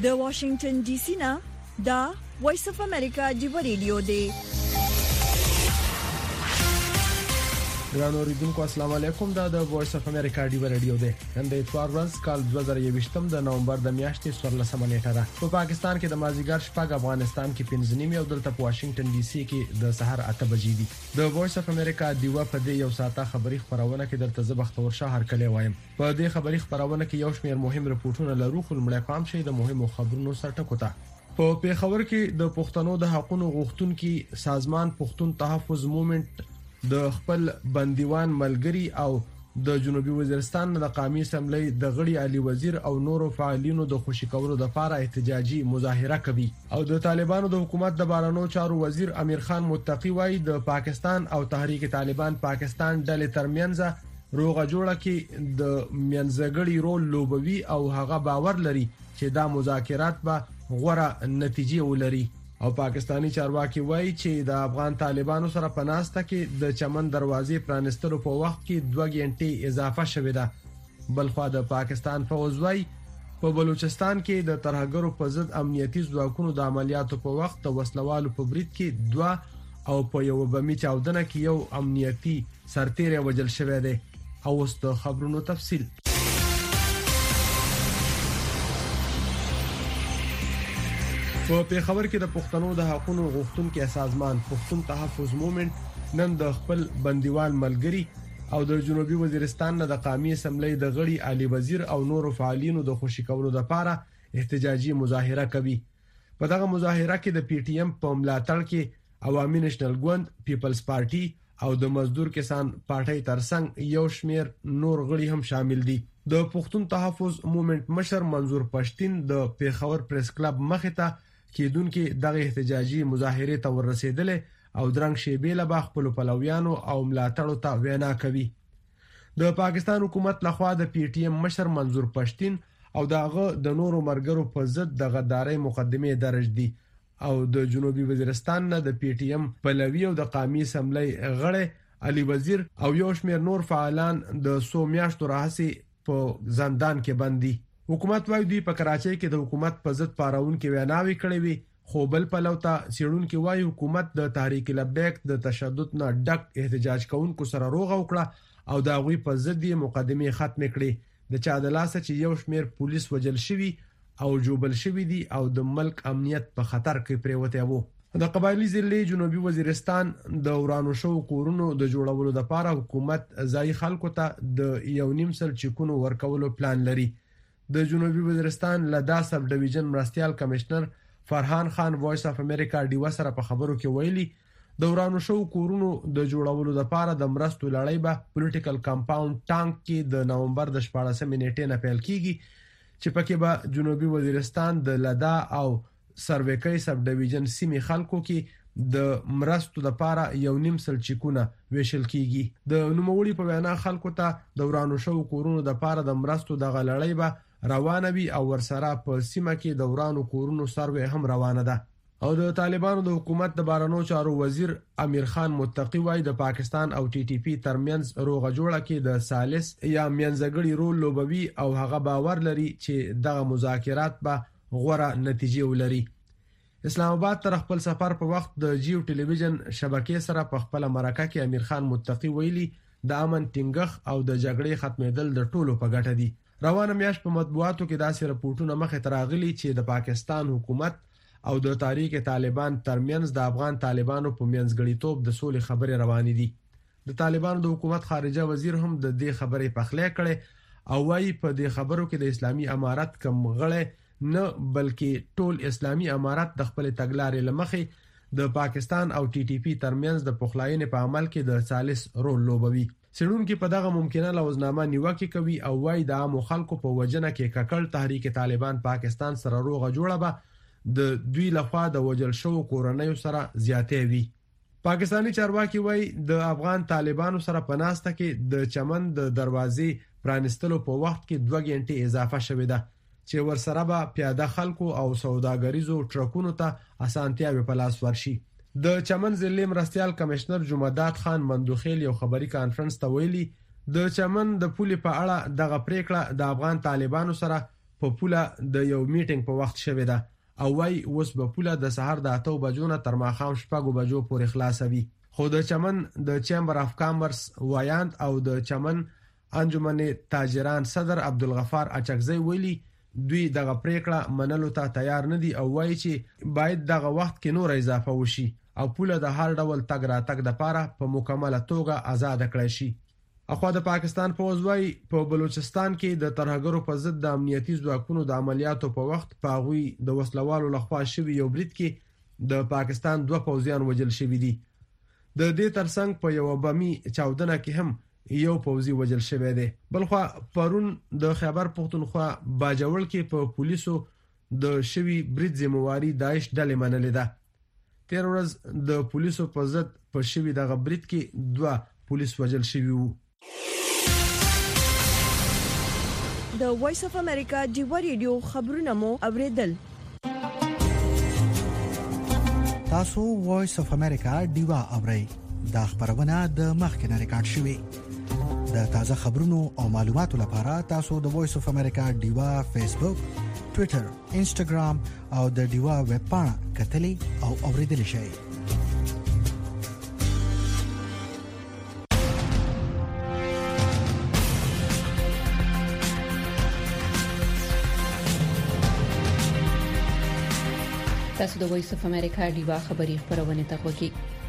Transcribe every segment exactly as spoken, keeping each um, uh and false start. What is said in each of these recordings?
د واشنگټن ډي سي نه دا وایس اف امریکا دی ریډیو دی. ګرانو اوریدونکو السلام علیکم. دا د وایس اف امریکا دی ریډیو دی. نن د اتوار ورځ کال دوه زره یوویشتم د نومبر د میاشتې څوارلسمه نیټه ده. په پاکستان کې د مازیګر شپږ، افغانستان کې پنځه نیمه او دلته په واشنگټن ډي سي کې د سحر اته بجې دي. د وایس اف امریکا دی په دې یو ساعته خبری خبرونه کې درته زبختور شاه هر کله وایم. په دې خبری خبرونه کې یو شمېر مهم رپورټونه لرو، خو لمړی پام شي د مهمو خبرونو سرټکو ته. په پیښور کې د پښتنو د حقوقو غوښتونکو سازمان پښتون تحفظ موومېنټ د خپل بندیوان ملګری او د جنوبي وزیرستان د قومي اسمبلی د غړي علي وزیر او نورو فعالینو د خوشی کولو لپاره احتجاجي مظاهره کوي. او د طالبانو د حکومت د بارانو چارو وزیر امیر خان متقی وايي د پاکستان او تحریک طالبان پاکستان ډلې ترمنځ روغه جوړه کې د منځګړي رول لوبوي او هغه باور لري چې دا مذاکرات به غوړه نتیجې ولري. او پاکستانی چارواکي وایي چې د افغان طالبانو سره په ناسته کې د چمن دروازې پرانستلو په وخت کې دوه غنټې اضافه شوې ده. بلخوا د پاکستان فوج وایي په بلوچستان کې د ترهګرو په ضد امنیتي ځواکونو د عملیاتو په وخت د وسلوالو په برید کې دوه او په یو بمي چاودنه کې یو امنیتي سرتیری وژل شوی دی. او اوس د خبرونو تفصیل. په پیښور کې د پښتنو د حقوقو غوښتونکو سازمان پښتون تحفظ موومېنټ نن د خپل بندیوان ملګری او د جنوبي وزیرستان د قومي اسمبلی د غړي علي وزیر او نورو فعالینو د خوشی کولو لپاره احتجاجي مظاهره کوي. په دغه مظاهره کې د پی ټی ایم په ملاتړ کې عوامي نېشنل ګوند، پیپلز پارټي او د مزدور کسان پارټي ترڅنګ یو شمېر نور غړي هم شامل دي. د پښتون تحفظ موومېنټ مشر منظور پښتين د پیښور پریس کلب مخې ته کېدونکو دغه احتجاجي مظاهره ته ورسېدل او درنګ شیبې له خپل پلویانو او ملاتړو ته وینا کوي. د پاکستان حکومت لخوا د پی ټی ایم مشر منظور پښتين او دغه د نورو مرګرو په ضد د غدارۍ مقدمه درج دي او د جنوبي وزیرستان نه د پی ټی ایم پلوی او د قومي اسمبلی غړي علي وزیر او یو شمېر نور فعالان د سو میاشتو راهیسې په زندان کې بندي. حکومت وايي دوی په کراچۍ کې د حکومت په ضد پاراون کې ویناوي کړې وي، خو بل پلوتا سیړون کې وايي حکومت د تحریک لبیک د تشدد نه ډک احتجاج کوونکو سره روغه وکړه او دا غوي په ضد یې مقدمه ختم کړې. د چا د لاسه چې یو شمېر پولیس وجل شوی او جوبل شوی دي او د ملک امنیت په خطر کې پریوته وو. د قبایلی ضلع جنوبي وزیرستان د ورانو شو کورونو د جوړولو لپاره حکومت ځای خلکو ته د یو نیم سل چکونو ورکولو پلان لري. د جنوبي وزیرستان لدا سب ډیویژن مرستيال کمشنر فرحان خان وایس اف امریکا ډي سره په خبرو کې ویلي د ورانو شو کورونو د جوړولو لپاره د مرستو لړۍ به پولیټیکل کمپاوند ټانک کې د نومبر د شپاړسمې نیټې نه پیل کیږي چې پکې به جنوبي وزیرستان د لدا او سرویکي سب ډیویژن سیمې خلکو کې د مرستو لپاره یو نیم سل چکونه ویشل کیږي. د نوموړي په وینا خلکو ته د ورانو شو کورونو لپاره د مرستو د غلړۍ به روانه وي او ورسره په سیمه کې د ورانو کورونو سروې هم روانه ده. او د طالبانو د حکومت د بارانو چارو وزیر امیر خان متقی وايي د پاکستان او ټي ټي پی ترمنځ روغه جوړه کې د ثالث یا منځګړي رول لوبوي او هغه باور لري چې دغه مذاکرات به غوړه نتیجې ولري. اسلام آباد تر خپل سفر په وخت د جیو ټلویزیون شبکې سره په خپل مرکه کې امیر خان متقی ویلي د امن ټینګښ او د جګړې ختمېدل د ټولو په ګټه دي. روانه میاشت په مطبوعاتو کې داسې راپورټونه مخې ته راغلي چې د پاکستان حکومت او د تحریک طالبان ترمنځ د افغان طالبانو په منځګړیتوب د سولې خبرې روانې دي. د طالبانو د حکومت خارجه وزیر هم د دې خبرې پخلی کړي او وايي په دې خبرو کې د اسلامي امارت کم غړي نه بلکې ټول اسلامي امارت د خپل تګلارې لمخې د پاکستان او ټي ټي پی ترمنځ د پخلاینې په عمل کې د ثالث رول لوبوي. سړونکو په دغه ممکنه لوزنامه نیوکه کوي او وايي د عامو خلکو په وجنه کې ککړ تحریک طالبان پاکستان سره روغه جوړه به د دوی لخوا د وجل شو کورنۍ سره زیاتې وي. پاکستانی چارواکي وايي د افغان طالبانو سره په ناسته کې د چمن د دروازې پرانستلو په وخت کې دوه غنټې اضافه شوې ده چې ورسره به پیاده خلکو او سوداګریزو ټرکونو ته اسانتیاوي په لاس ورشي. د چمن ضلع مرستيال کمشنر جمعداد خان مندوخیل یو خبري کانفرنس ته ویلي د چمن د پولې په اړه دغه پریکړه د افغان طالبانو سره په پوله د یو میټینګ په وخت شوې ده او وايي اوس به پوله د سهار د اته بجو نه تر ماښام شپږ بجو پورې خلاصوي. خو د چمن د چیمبر اف کامرس وایاند او د چمن انجمن تاجران صدر عبدالغفار اچکزی ویلي دوی دغه پریکړه منلو ته تیار نه دي او وایي چې باید دغه وخت کې نور اضافه وشي او پوله د هر ډول تګ راتګ لپاره په مکمله توګه آزاد کړی شي. اخوا د پاکستان پوځ وايي په بلوچستان کې د ترهګرو په ضد د امنیتي ځواکونو د عملیاتو په وخت په هغوی د وسلوالو لخوا شوي یو برید کې د پاکستان دوه پوځیان وژل شوي دي. د دې ترڅنګ په یو بمي چاودنه کې هم یو پوځي وژل شوی دی. بلخوا پرون د خیبر پختونخوا باجوړ کې په پولیسو د شوي برید ذمہواری داعش ډلې منلې ده. تیر ورځ د پولیسو په ضد په شوي دغه برید کې دوه پولیس وژل شوي وو. د وایس اف امریکا ډیوا ریډیو خبرونه مو اوریدل. تاسو وایس اف امریکا ډیوا اورئ. دا خبرونه د مخکنه ریکارډ شوې. د تازه خبرونو او معلوماتو لپاره تاسو د وایس اف امریکا ډیوا فیسبوک، ټوئیټر، انسټاګرام او د ډیوا ویب پاڼه کتلې او اوریدل شئ. تاسو د وایس اف امریکا ډیوا خبری خبرونه ته خوږی.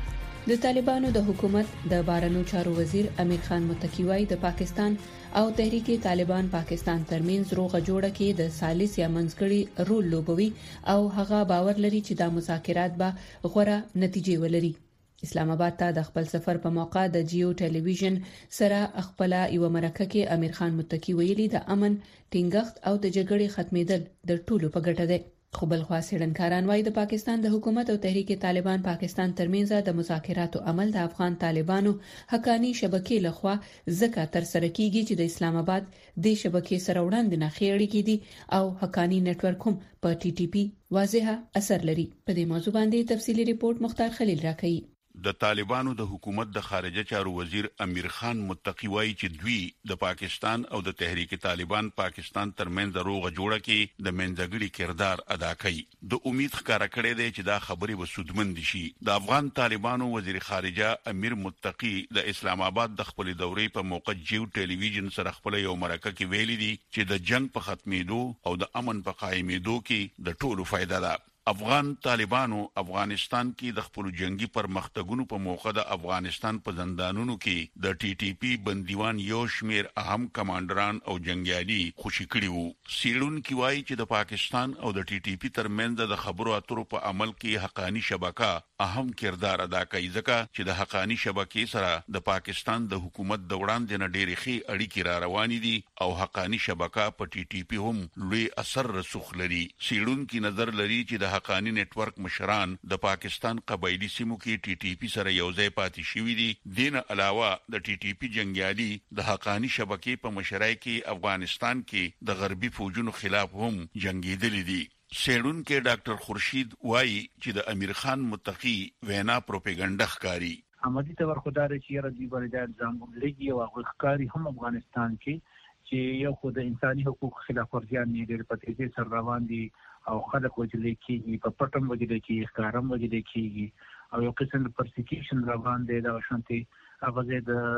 د طالبانو د حکومت د بارنو چارو وزیر امیر خان متقی وايي د پاکستان او تحریک طالبان پاکستان ترمنځ روغه جوړه کې د سالس یا منځګړي رول لوبوي او هغه باور لري چې دا مذاکرات به غوړه نتیجې ولري. اسلام آباد ته د خپل سفر په موقع د جیو ټلویزیون سره خپل یو مرکه کې امیر خان متقی ویلي د امن ټینګښت او د جګړې ختمېدل د ټولو په ګټه ده. خو بل خوا سړنکاران وايي د پاکستان د حکومت او تحریک طالبان پاکستان ترمنځ د مذاکراتو عمل د افغان طالبانو حقانی شبکې لخوا ځکه تر سره کیږي چې د اسلام آباد د شبکې سره وړاندې نه خېړې کیدي او حقانی نت ورک هم په ټي ټي پی واضحه اثر لري. په دې موضوع باندې تفصيلي ریپورت مختار خلیل راکړي. د طالبانو د حکومت د خارجه چارو وزیر امیر خان متقی وايي چې دوی د پاکستان او د تحریک طالبان پاکستان ترمنځ روغه جوړه کې د منځګړي کردار ادا کوي. د امید ښکارا کړی دی چې دا خبرې وسودمند شي. د افغان طالبانو وزیر خارجه امیر متقی د اسلام آباد د خپل دورې په موقع جیو ټلویزیون سره خپل یو مرکه کې ویلي دي چې د جنگ په ختمېدو او د امن په قائمېدو کې د ټولو فائدہ ده. افغان طالبانو افغانستان کې د خپل جنگي پرمختګونو په موخه د افغانستان په زندانونو کې د ټي ټي پی بندیوان یو شمیر اهم کمانډران او جنگیالي خوشي کړي وو. سیلون کی وایي چې د پاکستان او د ټي ټي پی ترمنځ د خبرو اترو په عمل کې حقانی شبکه اهم کردار ادا کوي ځکه چې د حقانی شبکې سره د پاکستان د حکومت د وړاندې نه ډېرې ښې اړیکې را روانې دي او حقانی شبکه په ټي ټي پی هم لوی اثر رسوخ لري. سیلون کی نظر لري چې د حقانی نت ورک مشران د پاکستان قبایلی سیمو کې ټي ټي پی سره یوځای پاتې شوي دي. دین علاوه د ټي ټي پی جنگیالي د حقانی شبکې په مشرۍ کې افغانستان کې د غربي فوجونو خلاف هم جنگیدلي دي. سیړون کې ډاکټر خورشید وایي چې د امیر خان متقی وینا پروپاګاندا ښکاری. عملی تور خدای چې راځي باندې ځان لګي او ښکاری هم افغانستان کې چې یو خو د انساني حقوق خلاف ورزیان نه ډېر پاتې سر روان دي او خلک وجلې کېږي په پټم وجلې کېږي ښکارم وجلې کېږي او یو قسم د پرسیکیوشن روان دی دا شانتي هغه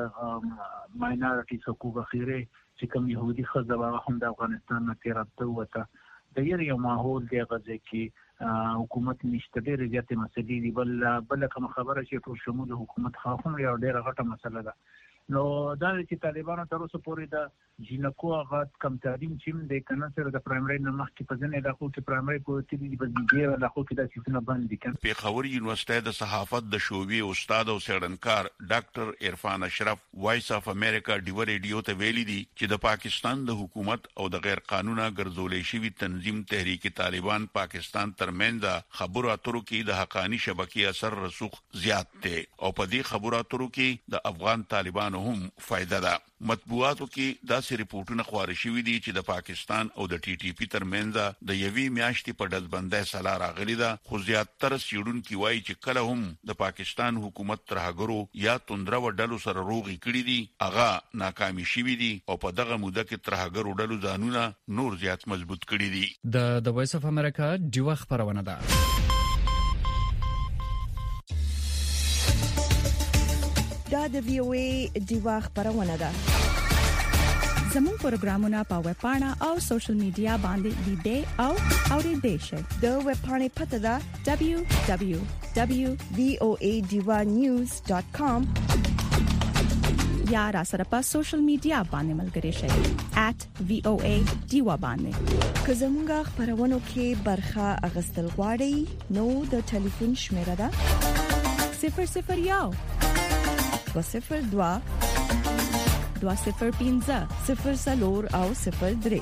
د ماینورټیز حقوق اخیره چې کوم يهودي خزه هم د افغانستان نه تیرته وته د یو ماحول دی غزه کې حکومت نشته ډېر زیاتې مسلې دي بل بل کوم خبره چې ټول شمول حکومت خاصه یو ډېر غټه مسله ده. نو دا چې طالبانو تر اوسه پورې د جنکو غات کم تعلیم چې د کنه سره د پرایمري نه مخکې په ځنه د خو چې پرایمري کوټې دي په دې د خو کې د سیستم باندې کړي. پیښور یونیورسيټي د صحافت د شوبي استاد او سړنکار ډاکټر عرفان اشرف وایس اف امریکا ډیو ریډیو ته ویلي دي چې د پاکستان د حکومت او د غیر قانوني ګرځولې شوی تنظیم تحریک طالبان پاکستان ترمنځ خبرو اترو کې د حقانی شبکې اثر رسوخ زیات دی او په دې خبرو اترو کې د افغان طالبان افغانانو هم فائدہ ده. مطبوعاتو کې داسې ریپورتونه خبري شوې دي چې د پاکستان او د ټي ټي پی ترمنځ د یوې میاشتې په ډلبندۍ سلا راغلي ده، خو زیاتره سیډونکو وایي چې کله هم د پاکستان حکومت ترهګرو یا توندره وډلو سره روغي کړی دي هغه ناکامي شوې دي او په دغه موده کې ترهګرو ډلو ځانونه نور زیات مضبوط کړی دي. د د وایس اف امریکا ډیوه خبرونه ده. دا د وی او ای ډیوه خبرونه ده. زموږ پروګرامونه په ویب پاڼه او سوشل میډیا باندې لیدئ او اوریدئ شئ. د ویب پاڼې پته ده دبليو دبليو دبليو دوت وی او ای ډیوه نیوز ډاٹ کام یا را سره په سوشل میډیا باندې ملګري شئ ایٹ وی او ای ډیوه باندې. که زموږ خبرونو کې برخه اغستل غواړئ نو د ټلیفون شمیره ده صفر صفر یو صفر دوا دوا صفر پینځه صفر سلور او صفر درې.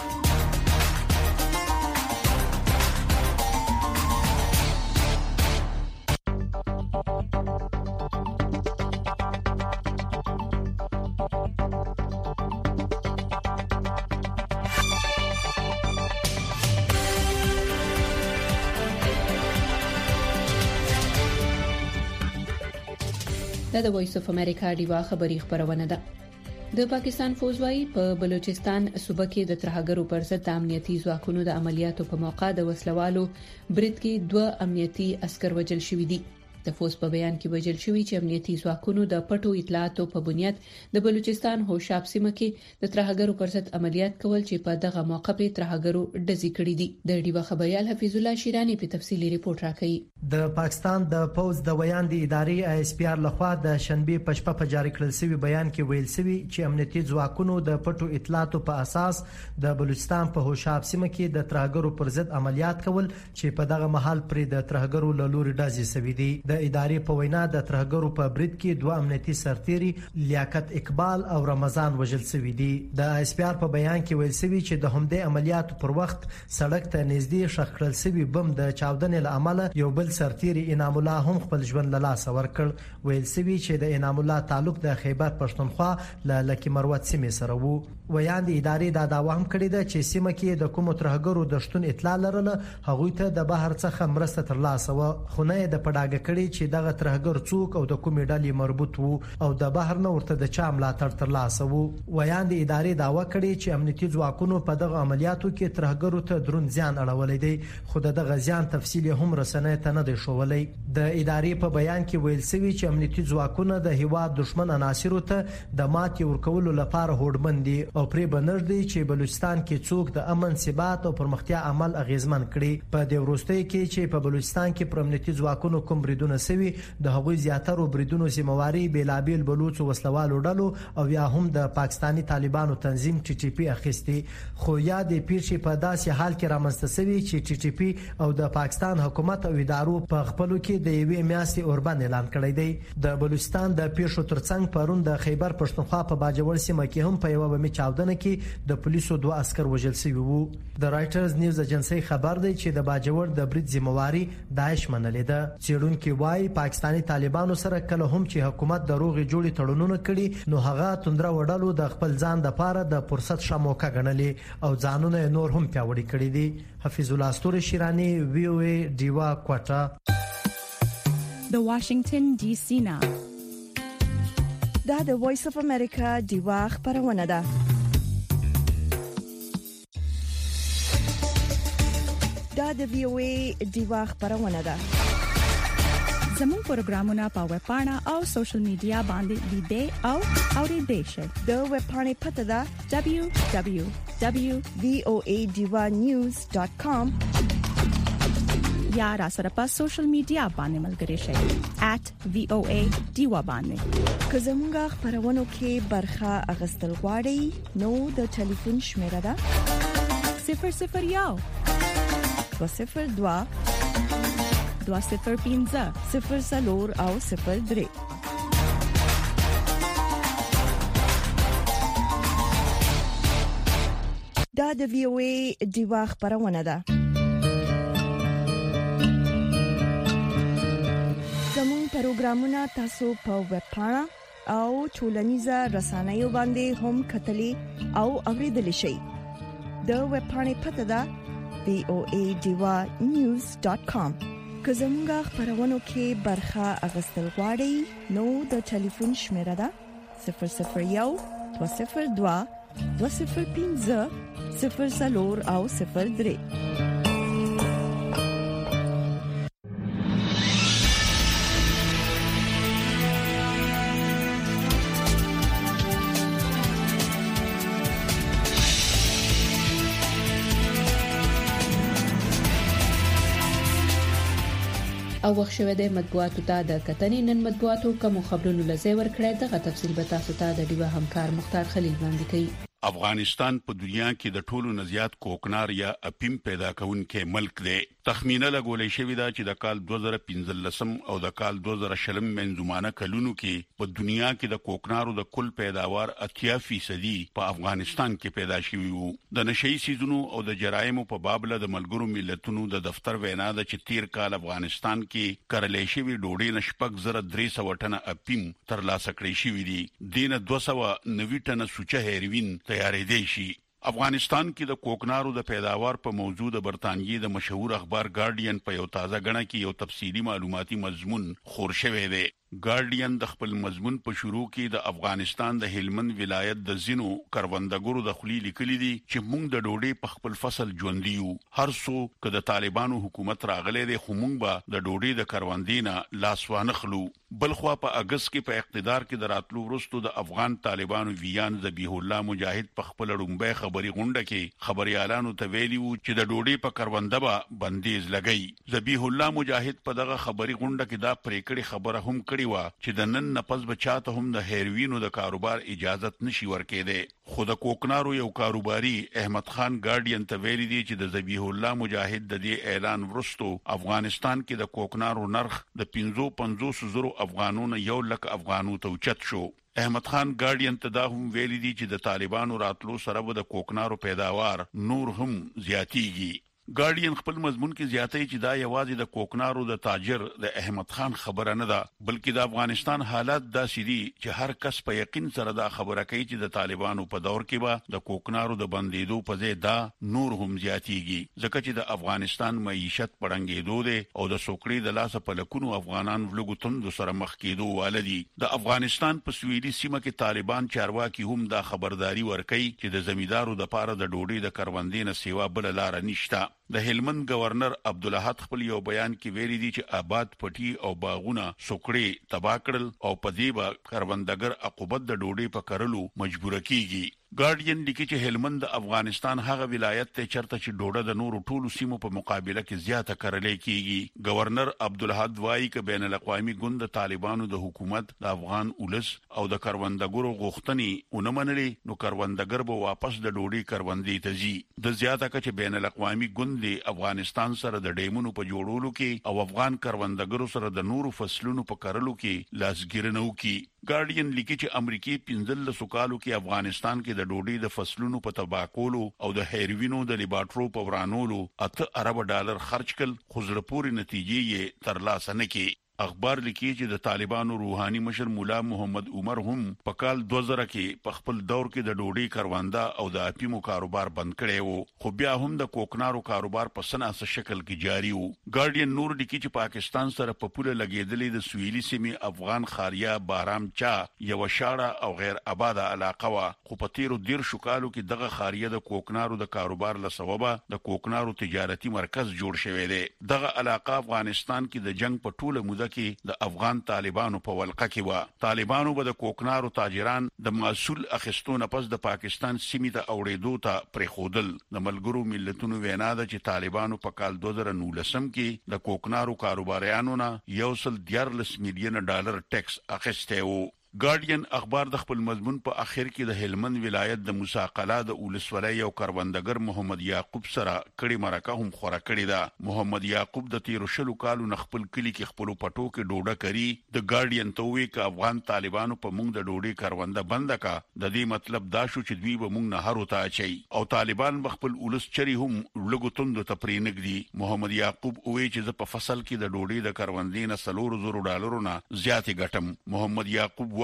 دا د وایس اف امریکا ډیوا خبری خبرونه ده. د پاکستان فوجوي په بلوچستان صوبه کې د ترهګرو پر ضد امنیتي ځواکونو د عملیاتو په موقع د وسلوالو برید کې دوه امنیتي عسكر وژل شوي دي. د فوج په بیان کې ویل شوی چې امنیتي ځواکونو د پټو اطلاعاتو په بنیاد د بلوچستان هوشاب سیمه کې د ترهګرو پر ضد عملیات کول چې په دغه موقع په ترهګرو ډزې کړې دي. د ډیوه خبريال حفیظ الله شیرانی په تفصیلی ریپورت راکړي. د پاکستان د پوز د ویاندې ادارې آی اس پی آر لخوا د شنبه پښپه په جاری کړل شوی بیان کې ویل شوی چې امنیتي ځواکونو د پټو اطلاعاتو په اساس د بلوچستان په هوشاب سیمه کې د ترهګرو پر ضد عملیات کول چې په دغه محل پر د ترهګرو له لوري ډزې شوې دي. د ادارې په وینا د ترهګرو په برید کې دوه امنیتي سرتیري لیاقت اقبال او رمضان وژل شوی دي. د آی اس پی آر په بیان کې ویل شوی چې د همدې عملیاتو پر وخت سړک ته نږدې شخ کړل شوی بم د چاودنې له امله یو بل سرتیري انعام الله هم خپل ژوند له لاسه ورکړ. ویل شوی چې د انعام الله تعلق د خیبر پښتونخوا له لکی مروت سیمې سره وو. ویاند ادارې دا داوا هم کړې ده چې سیمه کې د کوم ترهګرو د شتون اطلاع لرله هغه ته د بهر څخه مرسته ترلاسه و، خو نه د پډاګه کړي چې دغه ترهګر څوک او د کومې ډلې مربوط وو او د بهر نه ورته د چا ملاتړ ترلاسه وو. ویاند ادارې داوا کړې چې امنیتي ځواکونو په دغه عملیاتو کې ترهګرو ته درون زیان اړولې دي، خو دغه زیان تفصیل هم رسنۍ ته نه دی شوولې. د ادارې په بیان کې ویل شوی چې امنیتي ځواکونه د هیواد دشمن عناصرو ته د ماتې ورکولو لپاره هوډمن دي او پرې بنر دي چې بلوچستان کې څوک د امن ثبات او پرمختیا عمل اغیزمن کړي. په دې وروستۍ کې چې په بلوچستان کې پر امنیتي ځواکونو کوم بریدونه سوي د هغوی زیاترو بریدونو ذمہواری بیلابیل بلوچ وسلوالو ډلو او یا هم د پاکستانی طالبانو تنظیم ټي ټي پی اخیستي. خو یاد پیر چې په داسې حال کې رامنځته شوی چې ټي ټي پی او د پاکستان حکومت او ادارو په خپلو کې د یوې میاشتې اوربند اعلان کړی دی. د بلوچستان د پیښو ترڅنګ پرون د خیبر پښتونخوا په باجوړ سیمه کې هم په یو بمي چاودنه کې د پولیسو دوه عسكر وژل شوي وو. د رائټرز نیوز ایجنسی خبر دی چې د باجوړ د برید ذمہواری داعش منلې ده. چېرونکو وايي پاکستانی طالبانو سره کله هم چې حکومت د روغې جوړې تړونونه کړي نو هغه توندره وډلو د خپل ځان د پاره د فرصت شموکه غنلې او ځانونه نور هم پیاوړي کړي دي. حفیظ الله استور شیرانی وی او ای ډیوا کوټا د واشنگټن ډي سي نا. دا د وایس اف امریکا ډیوا خبرونه ده. دا د وی او ای ډیوا خبرونه ده. زموږ پروګرامونه په ویب پاڼه او سوشل میډیا باندې لیدئ او اوریدئ شئ. د ویب پاڼې پته ده دبليو دبليو دبليو دوت وی او ای ډیوا نیوز ډاٹ کام یا را سره په سوشل میډیا باندې ملګري شئ ایٹ وی او ای ډیوا باندې. که زموږ خبرونو کې برخه اغستل غواړئ نو د ټلیفون شمیره ده صفر صفر یو صفر دوا دوا صفر پینځه صفر سلور او صفر درې. دا د وی او ای ډیوا خبرونه ده. زموږ پروګرامونه تاسو په ویب پاڼه او ټولنیزه رسنیو باندې هم کتلې او اوریدل شي. د ویب پاڼې پته ده وی او ای ډیوا نیوز ډاټ کام. که زموږ خبرونو کې برخه اغستل غواړئ نو د ټلیفون شمیره ده صفر صفر یو دوه صفر دوه دوه صفر پنځه صفر څلور او صفر درې. او وخت شوه د مطبوعاتو ته د کتنې نن مطبوعاتو کوم خبرونه لزی ورکړی دغه تفصیل به تاسو ته د ډیوه همکار مختار خلیل وړاندې کوي. افغانستان په دنیا کې د ټولو نزيات کوکنار یا اپیم پیدا کونکي ملک دی. تخمینه لګولې شوې ده چې د کال دوه زره پنځلسم او د کال دوه زره شلم منځمانه کلونو کې په دنیا کې د کوکنارو د کل پیداوار اتیا فیصد په افغانستان کې پیدا شوی وو. د نشئی سيزونو او د جرایمو په باب له د ملګرو ملتونو د دفتر وینا ده چې تیر کال افغانستان کې کرلې شوی ډوډۍ نشپک زره درې سوه ټنه اپیم تر لاسه کړی شوی دی. دینه دوه سوه نوي ټنه سوچه هیروین تیارې دی شي. افغانستان کې د کوکنارو د پیداوار په موضوع د برتانیې د مشهور اخبار ګارډین په یو تازه غړنه کې یو تفصیلی معلوماتي مضمون خور شوی دی. ګارډین د خپل مضمون په شروع کې د افغانستان د هلمند ولایت د زینو کروندګرو د خلی لیکلي دي چې موږ د ډوډۍ په خپل فصل ژوند دیو. هر څو که د طالبانو حکومت راغلی دی خو موږ به د ډوډۍ د کروندینه لاس وانخلو. بلخوا په اگست کې په اقتدار کې د راتلو وروسته د افغان طالبانو ویان ذبیح الله مجاهد په خپل رومبه خبري غونډه کې خبريالانو ته ویلي وو چې د ډوډۍ په کرونده به بندیز لګي. ذبیح الله مجاهد په دغه خبري غونډه کې دا پریکړه خبره هم کړې و چې د نن نفس بچاته هم د هیروینو د کاروبار اجازه نشي ورکېده. خو د کوکنارو یو کاروباري احمد خان ګارډین ته ویلي دی چې د ذبیح الله مجاهد د دې اعلان وروسته افغانستان کې د کوکنارو نرخ د پنځه پنځوس زرو افغانونو یو لک افغانو ته اوچت شو. احمد خان ګارډین ته دا هم ویلي دی چې د طالبانو راتلو سره به د کوکنارو پیداوار نور هم زیاتیږي. ګارډین خپل مضمون کې زیاتې چې دا یوازې د کوکنارو د تاجر د احمد خان خبره نه ده بلکې د افغانستان حالات داسې دي چې هر کس په یقین سره دا خبره کوي چې د طالبانو په دور کې به د کوکنارو د بندیدو په ځای دا نور هم زیاتیږي ځکه چې د افغانستان معیشت پړنګېدو دي او د سوکړې د لاسه په لکونو افغانان ولګو توند سره مخ کېدو والدي. د افغانستان په سویلي سیمه کې طالبان چارواکي هم دا خبرداري ورکوي چې د زمیدارو د پاره د ډوډۍ د کروندې نه سیوا بل لار نشته. د هلمند گورنر عبدالاحد خپل یو بیان کې ویلي دی چې آباد پټي او باغونه سوکړې تباہ کړل او په دې به کروندګر عقوبت د ډوډۍ په کرلو مجبور کیږي. ګارډین لیکي چې هلمند د افغانستان هغه ولایت ته چرته چې ډوډۍ د نورو ټولو سیمو په مقابله کې زیاته کرلې کیږي. گورنر عبدالاحد وایي چې بین الاقوامي ګوند طالبانو د حکومت د افغان اولس او د کروندګرو غوښتنې اونمنلې نو کروندګر به واپس د ډوډۍ کروندې ته ځي. د زیاته کچ بین الاقوامي ګوند د افغانستان سره د ډیمونو په جوړولو کې او افغان کروندګرو سره د نورو فصلونو په کرلو کې لاسګیرنه وکړي. ګارډین لیکي چې امریکای پنځلس کالو کې افغانستان کې د ډوډۍ د فصلونو په تباہ کولو او د هیروینو د لیبارټرو په ورانولو اته ارب ډالر خرج کړل خو زړه پورې نتیجې یې ترلاسه نه کړې. اخبار لیکي چې د طالبانو روحاني مشر مولا محمد عمر هم په کال دوه زره کې په خپل دور کې د ډوډۍ کرونده او د اپیمو کاروبار بند کړی وو خو بیا هم د کوکنارو کاروبار په سناسه شکل کې جاری وو. ګارډین نور لیکي چې پاکستان سره په پوله لګیدلې د سویلي سیمې افغان خاریا بارام چا یو شاړه او غیر آباده علاقه وا خو په تیرو ډیر شو کالو کې دغه خاریا د کوکنارو د کاروبار لسببه د کوکنارو تجارتي مرکز جوړ شوی دی. دغه علاقه افغانستان کې د جنگ په ټوله موده کې د افغان طالبانو په ولقه کې و. طالبانو به د کوکنارو تاجران د مسؤل اخستونه پس د پاکستان سیمې ته اوړېدو ته پریخودل. د ملګرو ملتونو وینا ده چې طالبانو په کال دوه زره نولسم کې د کوکنارو کاروباریانو نه یو سل دیارلس میلیون ډالر ټیکس اخیسته وو. ګارډین اخبار د خپل مضمون په اخر کې د هلمند ولایت د موسی قلا د اولسوالۍ یو کروندګر محمد یعقوب سره کړي مرکه هم خوره کړې ده. محمد یعقوب د تیر شلو کالو نخپل کلی کې خپل پټو کې ډوډه کړي. د ګارډین ته وی ک افغان طالبانو په موږ د ډوډۍ کرونده بند کا د دې مطلب دا شو چې دوی به موږ نه هرو ته اچي او طالبان خپل اولس چری هم لګو توند ته پرېنګدي. محمد یعقوب وی چې ز په فصل کې د ډوډۍ د کروندې نه سلور زرو ډالرو نه زیاتې ګټم. محمد یعقوب وای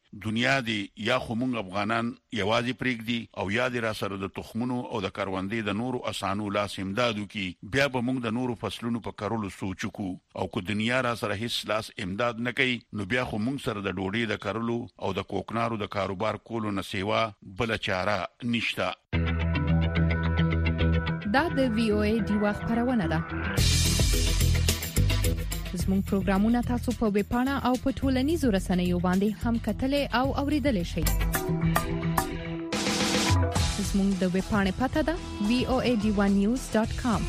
دنیا دی یا خو مونږ افغانان یوازې پرېږدي او یا د را سره د تخمونو او د کاروندې د نورو اسانو لاس امدادو کې بیا به مونږ د نورو فصلونو په کارولو سوچو او کو دنیا را سره هیڅ لاس امداد نه کوي نو بیا خو مونږ سره د ډوډۍ د کارولو او د کوکنارو د کاروبار کولو نه سیوا بل چاره نشته. دا د وی او ای ډیوا خبرونه ده. زموږ پروګرامونه تاسو په ویب پاڼه او په ټولنیزو رسنیو باندې هم کتلې او اوریدلې شئ. زموږ د ویب پاڼې پته ده وی او ای ډیوا نیوز ډاټ کام.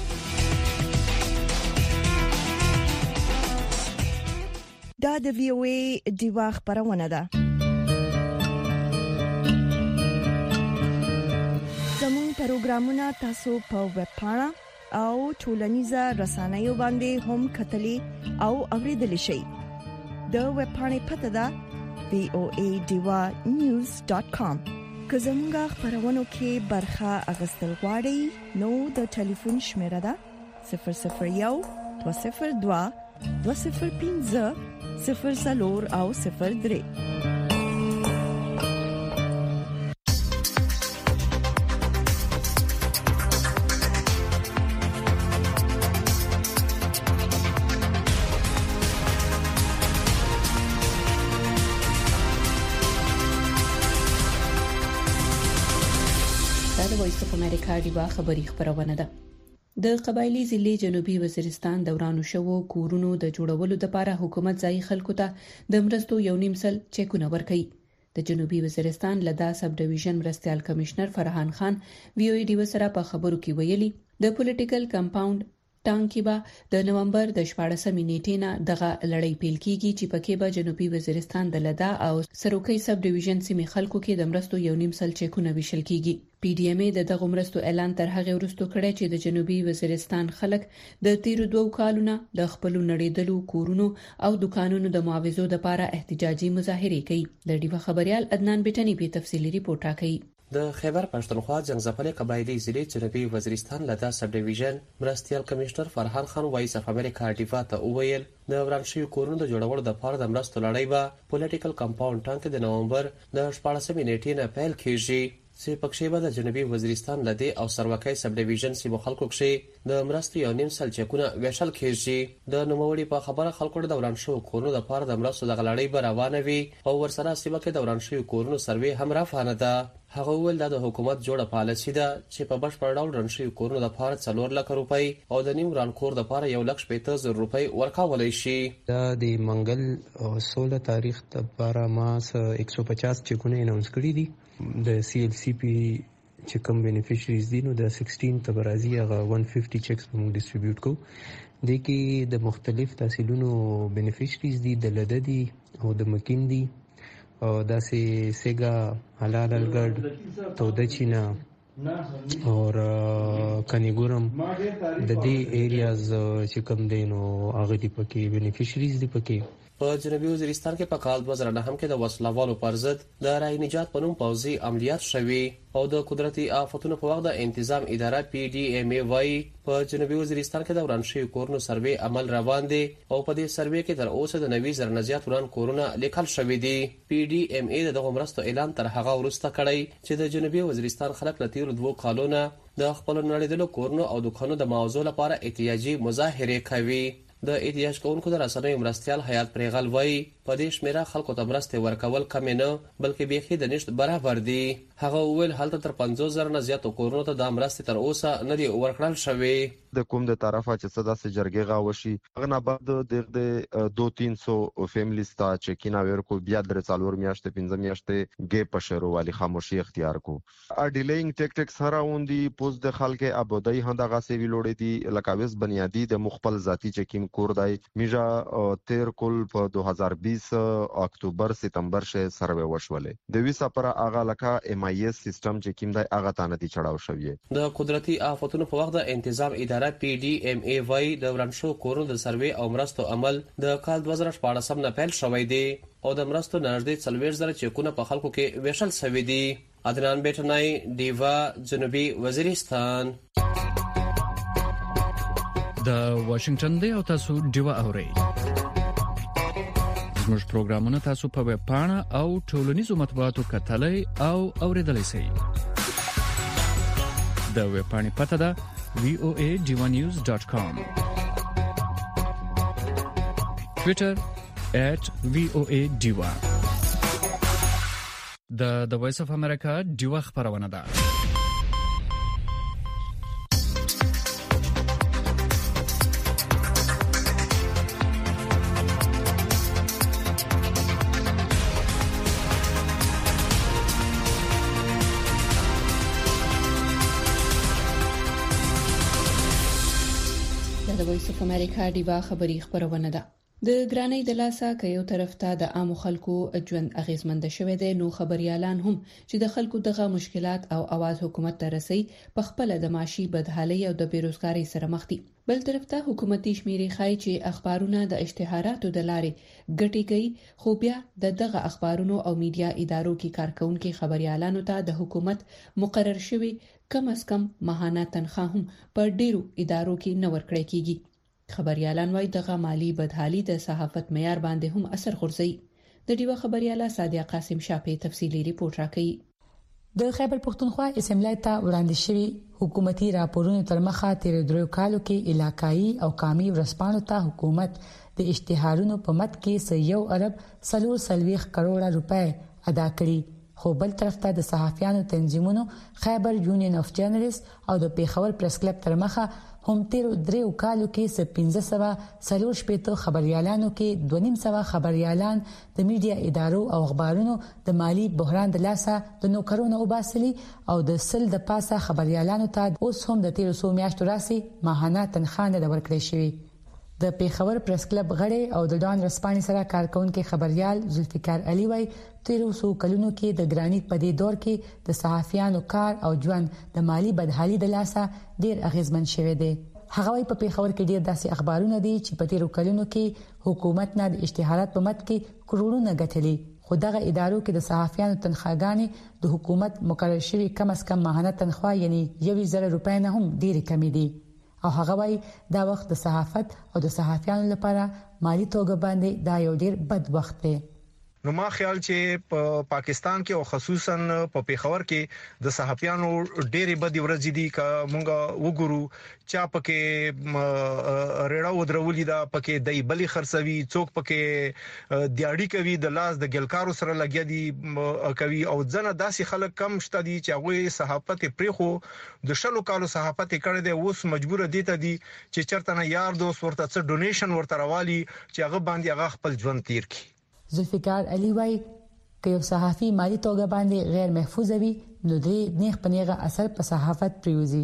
دا د وی او ای ډیوا خبرونه ده. زموږ پروګرامونه تاسو په ویب پاڼه او ټولنیزو رسنیو باندې هم کتلې او اوریدلې شئ. د ویب پاڼې پته ده وی او ای ډیوا نیوز ډاټ کام. که زموږ خبرونو کې برخه اغوستل غواړئ نو د ټلیفون شمیره ده صفر صفر یو دوه صفر دوه دوه صفر پنځه صفر څلور او صفر درې. وایس اف امریکا ډیوا خبری خبرونه ده. د قبایلی ضلع جنوبي وزیرستان دورانو شوو کورونو د جوړولو لپاره حکومت ځای خلکو ته د مرستو یو نیم سل چیکونه ورکړي. د جنوبي وزیرستان لدا سب ډیویژن مرستيال کمشنر فرحان خان وی او ای ډیو سره په خبرو کې ویلي د پولیټیکل کمپاوند ټانکی با د نومبر د شپاړسمې نیټې نه دغه لړۍ پیل کیږي چې پکې به جنوبي وزیرستان د لدا او سروکي سب ډیویژن سیمې خلکو کې د مرستو یو نیم سل چیکونه ویشل کیږي. پی ډی ایم ای د دغه مرستو اعلان تر هغه وروسته کړی چې د جنوبي وزیرستان خلک د تیرو دوه کالونو د خپل نړیدلو کورونو او دکانونو د معاوضو لپاره احتجاجي مظاهره کوي. د ډیوا خبريال عدنان بیٹنی په تفصیلي ریپورت راکړي. د خیبر پښتونخوا جنگزپلې قبایلی ضلع جنوبي وزیرستان لدا سب ډیویژن مرستيال کمشنر فرحان خان وایس اف امریکا ډیوا ته وویل د ورانشي کورونو د جوړولو لپاره د مرستو لړۍ به پولیټیکل کمپاوند ټانک د نومبر د شپاړسمې نیټې نه پیل کیږي چې پکښې به د جنوبي وزیرستان لدی او سروکي سب ډیویژن سیمو خلکو کې د مرستو یو نیم سل چیکونه ویشل کیږي. د نوموړي په خبره خلکو د ورانشي کورونو لپاره د مرستو د غلړۍ به روانه وي او ورسره سیمه کې د ورانشي کورونو سروې هم رافانه ده. هغه ول د حکومت جوړه پالیسي ده چې په بشپړ ډول رانشي کورونو لپاره څلور لک روپۍ او د نیم ران کور لپاره یو لک شپږ زره روپۍ ورکولای شي. دا د منګل سولہ تاریخ لپاره ما یک سو پچاس چیکونه اناونس کړی دي. د سی ال سی پی چې کوم بینیفیشریز دي نو د سیکسټین تبرازي هغه یک سو پنځه چیکس موږ ډیسټریبیوټ کوو. د کې د مختلف تحصیلونو بینیفیشریز دي د لددي او د مکین دي او داسې سیګا حلال الګډ تودچینا اور کنیګورم د دې ایریاز چې کوم دي نو هغه دی پکې بینیفیشریز دی پکې. په جنوبي وزیرستان کې په کال دوه زره نه هم کې د وسلوالو پر ضد د رای نجات په نوم پوځي عملیات شوي او د قدرتي آفتونو په وخت د انتظام اداره پی ډی ایم ای وايي په جنوبي وزیرستان کې د ورانشي کورونو سروې عمل روان دي او په دې سروې کې تر اوسه د نوي زر نه زیات وران کورونه لیکل شوي دي. پی ډی ایم ای دغه مرستو اعلان تر هغه وروسته کړی چې د جنوبي وزیرستان خلک له تیرو دوه کالونو د خپل نړیدلو کورونو او دکانونو د موضوع لپاره احتجاجي مظاهره کوي. د احتجاج کوونکو د رسنیو مرستيال حیات پریغل وایي په دې شمیره خلکو ته مرستې ورکول کم نه بلکې بیخي د نشټ برابر دي. هغه ویل هلته تر پنځوس زره نه زیات کورونو ته د مرستې تر اوسه نه دی ورکړل شوی. د کوم د طرفه چې صدا سي جرګه غاوشي هغه نه بعد د دو تین سو فیملیز ته چې کینا ورکو بیا در څلور میاشتې پنځه میاشتې ګې پښرو والی خاموشي اختیار کو. ا ډیلینګ ټیکټکس هراوندي پوز د خلک ابودای هندغه سی ویلوړې دي لکاوس بنیادی د مخبل ذاتی چکیم کور دای میجا تیر کول په دو هزار بیس اکتوبر ستمبر شه سروې وشولې د ویسا پر اغه لکه ام آی اس سیستم چې کیم دای اغه تانه دي چړاو شوی. د قدرتي آفتونو په وخت د انتظام اداره پی ډی ایم ای وايي د ورانشو کورونو د سروې او مرستو عمل د کال دوه زره شپاړسم نه پیل شوی دی او د مرستو نږدې څلور زره چیکونه په خلکو کې ویشل شوی دي. عدنان بیٹنای ډیوا جنوبي وزیرستان. د واشنگټن دی او تاسو ډیوا اورئ. زموږ پروګرامونه تاسو په ویب پاڼه او ټولنیزو مطبوعاتو کتلای او اوریدلای شئ. د ویب پاڼې پته ده وی او ای ډیوا نیوز ډاټ کام. ټوئیټر at وی او ای ډیوا. د د وایس اف امریکا ډیوا خبرونه ده. د وایس اف امریکا ډیوا خبری خبرونه ده. د ګرانۍ د لاسه که یو طرف ته د عام خلکو ژوند اغیزمند شوه دي، نو خبريالان هم چې د خلکو دغه مشکلات او आवाज حکومت ته رسي په خپل د معاشي بدحالي او د بیروزګاری سره مخ دي. بل طرف ته حکومتي شمیرې ښایي چې اخبارونه د اشتهاراتو د لارې ګټي کوي، خو بیا د دغه اخبارونو او میډیا ادارو کې کارکونکو خبريالانو ته د حکومت مقرر شوی کم از کم ماهانه تنخواه هم په ډیرو ادارو کې نه ورکړی کیږي. خبريالان وايي دغه مالی بدحالي د صحافت معیار باندې هم اثر غورځي. د ډیوا خبرياله سادیا قاسم شاپې تفصیلی ریپورت راکړي. د خیبر پختونخوا اسمبلی ته وړاندې شوی حکومتي راپورونو تر مخه تیر درو کالو کې علاقايي او قومي ورسپانو ته حکومت د اشتهارونو په مت کې یو ارب سلور سلويخ کروڑه روپے ادا کړي. خو بل طرف ته د صحافیانو تنظیمونو خیبر یونین اف جرنالیست او د پیښور پریس کلب تر مخه هم تیر دریو کالو کې پنځه سوه سلور شپېته خبريالانو کې دوه نیم سوه خبريالان د میډیا ادارو او اخبارونو د مالی بحران د لاسه د نوکرونو وباسلي او د سل د پاسه خبريالانو ته اوس هم د تیر سو میاشتو راسي ماهانه تنخواه نه ورکړي شوی. د پیښور پریس کلب غړي او د ډان رسپانې سره کارکونکو خبريال ذوالفقار علي وای تیر سو کلونو کې د ګرانیت په دې دور کې د صحافیانو کار او ژوند د مالی بدحالي د لاسه ډیر اغیزمن شوی دی. هغه وای په پیښور کې ډیر داسې اخبارونه دي چې په تیر کلونو کې حکومت نه د اشتهارات په مت کې کروڑونه ګټلي، خو دغه ادارو کې د صحافیانو تنخواګانې د حکومت مقرر شوی کم از کم ماهانه تنخواه یعنی یو زره روپۍ نه هم ډیر کم دي. او هغه وای دا وخت د صحافت او د صحافیانو لپاره مالی توګه باندې دا یو ډیر بد وخت دی. نو ما خیال چې په پاکستان کې او خصوصا په پیښور کې د صحافیانو ډېری بدی ورځې دي که مونږ وګورو چا پکې ریړه ودرولې دا پکې دای بلی خرڅوي، څوک پکې دیاړي کوي، د لاس د ګلکارو سره لګیا دي کوي او ځنه داسې خلک کم شته دي چې هغه صحافت پرېخو د شلو کالو صحافت کړي دي، اوس مجبور دي ته دي چې چرته نه یار دوست ورته څه ډونیشن ورته راوالي چې هغه باندې هغه خپل ژوند تیر کړي. ذوالفقار علي وای که یو صحافي مالی توګه باندې غیر محفوظ وي نو دې نیغ پنیغه اثر په صحافت پریوزي.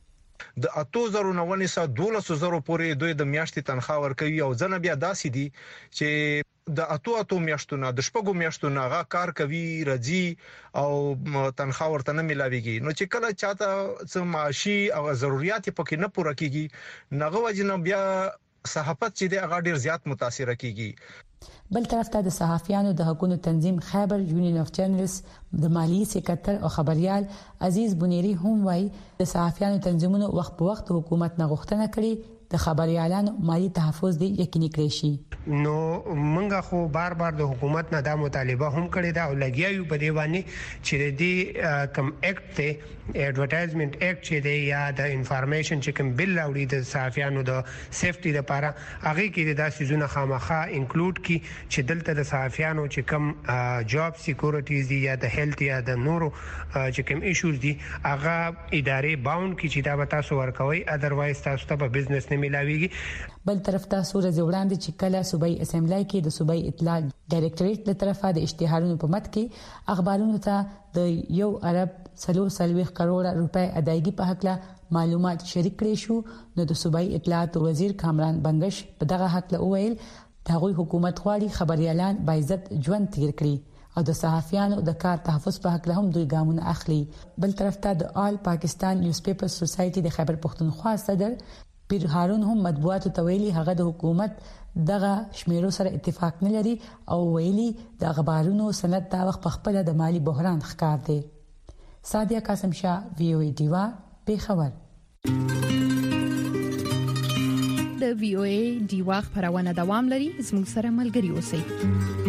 د اته زره نو ونیسه دولس زره پورې دوی د میاشتې تنخواه ورکوي او ځنه بیا داسې دي چې د اته اته میاشتونه د شپږو میاشتونه هغه کار کوي رځي او تنخواه ورته نه ملاويږي. نو چې کله چاته څه معاشي او ضرورت پکې نه پوره کیږي نغه وجنه بیا صحافت چې د هغه ډیر زیات متاثر کیږي. بل طرف ته د صحافیانو د حقوقو تنظیم خیبر یونین اف جرنالیست د مالی سکرټر او خبريال عزیز بنيري هم وای د صحافیانو تنظیمونو وخت په وخت حکومت نه غوښتنه کړي د خبريالانو مالی تحفظ دی یقیني کړی شي. نو منګه خو بار بار د حکومت نه دا مطالبه هم کړې ده او لګیایو په دی باندې چې د کم اکټ ته ایڈورټایزمنت اکټ چې دی یا د انفارمیشن چې کوم بل راوړي د صحافیانو د سیفټي لپاره هغه کې د سيزونه خامخا انکلود کی چې دلته د صحافیانو چې کوم جاب سکیورټیز دي یا د هیلث یا د نورو چې کوم ایشوز دي هغه ادارې باوند کی چې دا به تاسو ورکوي، اذروایز تاسو ته په بزنس نه ملاويږي. بل طرف ته سورې وړاندې چې کله صوبایي اسمبلی کې د صوبایي اطلاع ډایریکټریټ له طرفه د اشتهارونو په مت کې اخبارونو ته د یو ارب سلور سلويخ کروڑه روپۍ ادایګي په حق له معلومات شریک کړي شو. نو د صوبایي اطلاعات وزیر کامران بنگش په دغه حق له ویل دغه حکومت غواړي خبريالان باعزت ژوند تیر کړي او د صحافیانو د کار تحفظ په حق له هم دوی ګامونه اخلي. بل طرف ته د آل پاکستان نیوز پیپر سوسایټي د خیبر پختونخوا صدر پیر هارون هم مطبوعاتو ته ویلي هغه د حکومت دغه شمیرو سره اتفاق نه لري او ویلي د اخبارونو سند دا وخت په خپل د مالی بحران ښکار دی. سادیا قاسم شاه وی او ای ډیوا پیښور. د وی او ای ډیوا خبرونه دوام لري. زموږ سره ملګري اوسئ.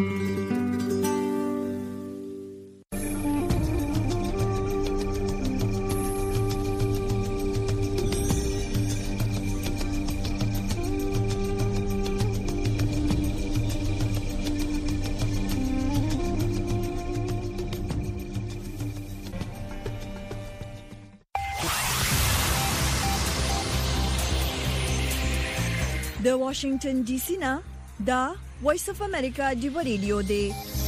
د واشنگټن ډي سي نه دا وایس اف امریکا دی ریډیو دی.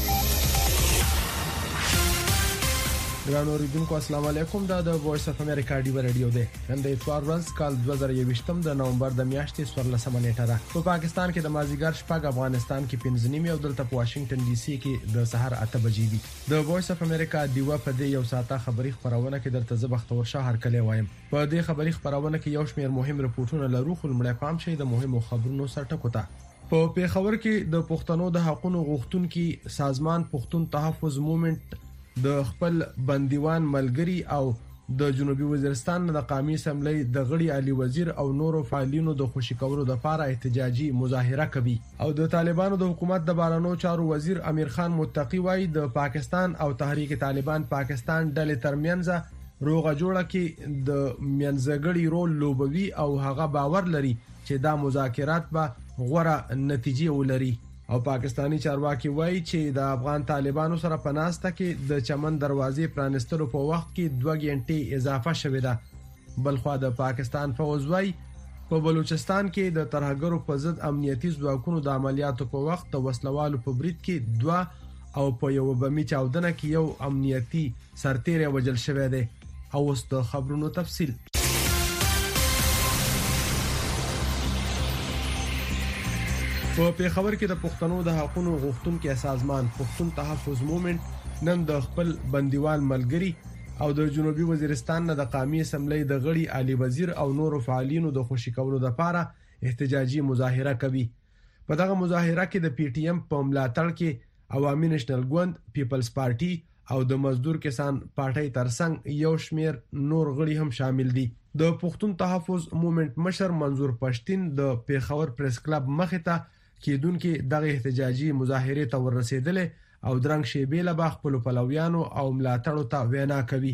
ګرانو اوریدونکو السلام علیکم. دا د وایس اف امریکا دی ریډیو دی. نن د اتوار ورځ کال دوه زره یوویشتم د نومبر د میاشتې څوارلسمه نیټه ده. په پاکستان کې د مازیګر شپږ، افغانستان کې پنځه نیمه او دلته په واشنگټن ډي سي کې د سحر اته بجې دي. د وایس اف امریکا دی په دې یو ساعته خبری خبرونه کې درته زبختور شهر کلی وایم. په دې خبری خبرونه کې یو شمېر مهم رپورټونه لرو، خو لمړی پام شي د مهمو خبرونو سرټکو ته. په پیښور کې د پښتنو د حقوقو غوښتونکو سازمان پښتون تحفظ موومېنټ د خپل بندیوان ملګری او د جنوبي وزیرستان د قومي اسمبلی د غړي علي وزیر او نورو فعالینو د خوشی کولو لپاره احتجاجي مظاهره کوي. او د طالبانو د حکومت د بارانو چارو وزیر امیر خان متقی وايي د پاکستان او تحریک طالبان پاکستان ډلې ترمنځ روغه جوړه کې د منځګړي رول لوبوي او هغه باور لري چې دا مذاکرات به غوړه نتیجه ولري. او پاکستانی چارواکي وایي چې د افغان طالبانو سره په ناسته کې د چمن دروازې پرانستلو په وخت کې دوه غنټې اضافه شوې ده. بلخوا د پاکستان فوج وایي په بلوچستان کې د ترهګرو په ضد امنیتي ځواکونو د عملیاتو په وخت د وسلوالو په برید کې دوه او په یو بمي چاودنه کې یو امنیتي سرتیری وژل شوی دی. او اوس د خبرونو تفصیل. په پیښور کې د پښتنو د حقوقو غوښتونکو سازمان پښتون تحفظ موومېنټ نن د خپل بندیوان ملګری او د جنوبي وزیرستان د قومي اسمبلی د غړي علي وزیر او نورو فعالینو د خوشی کولو لپاره احتجاجي مظاهره کوي. په دغه مظاهره کې د پی ټی ایم په ملاتړ کې عوامي نېشنل ګوند، پیپلز پارټي او د مزدور کسان پارټي ترڅنګ یو شمیر نور غړي هم شامل دي. د پښتون تحفظ موومېنټ مشر منظور پښتين د پیښور پریس کلب مخې ته کېدونکو دغه احتجاجي مظاهره ته ورسېدل او درنګ شیبې له باغ خپل پلویانو او ملاتړو ته وینا کوي.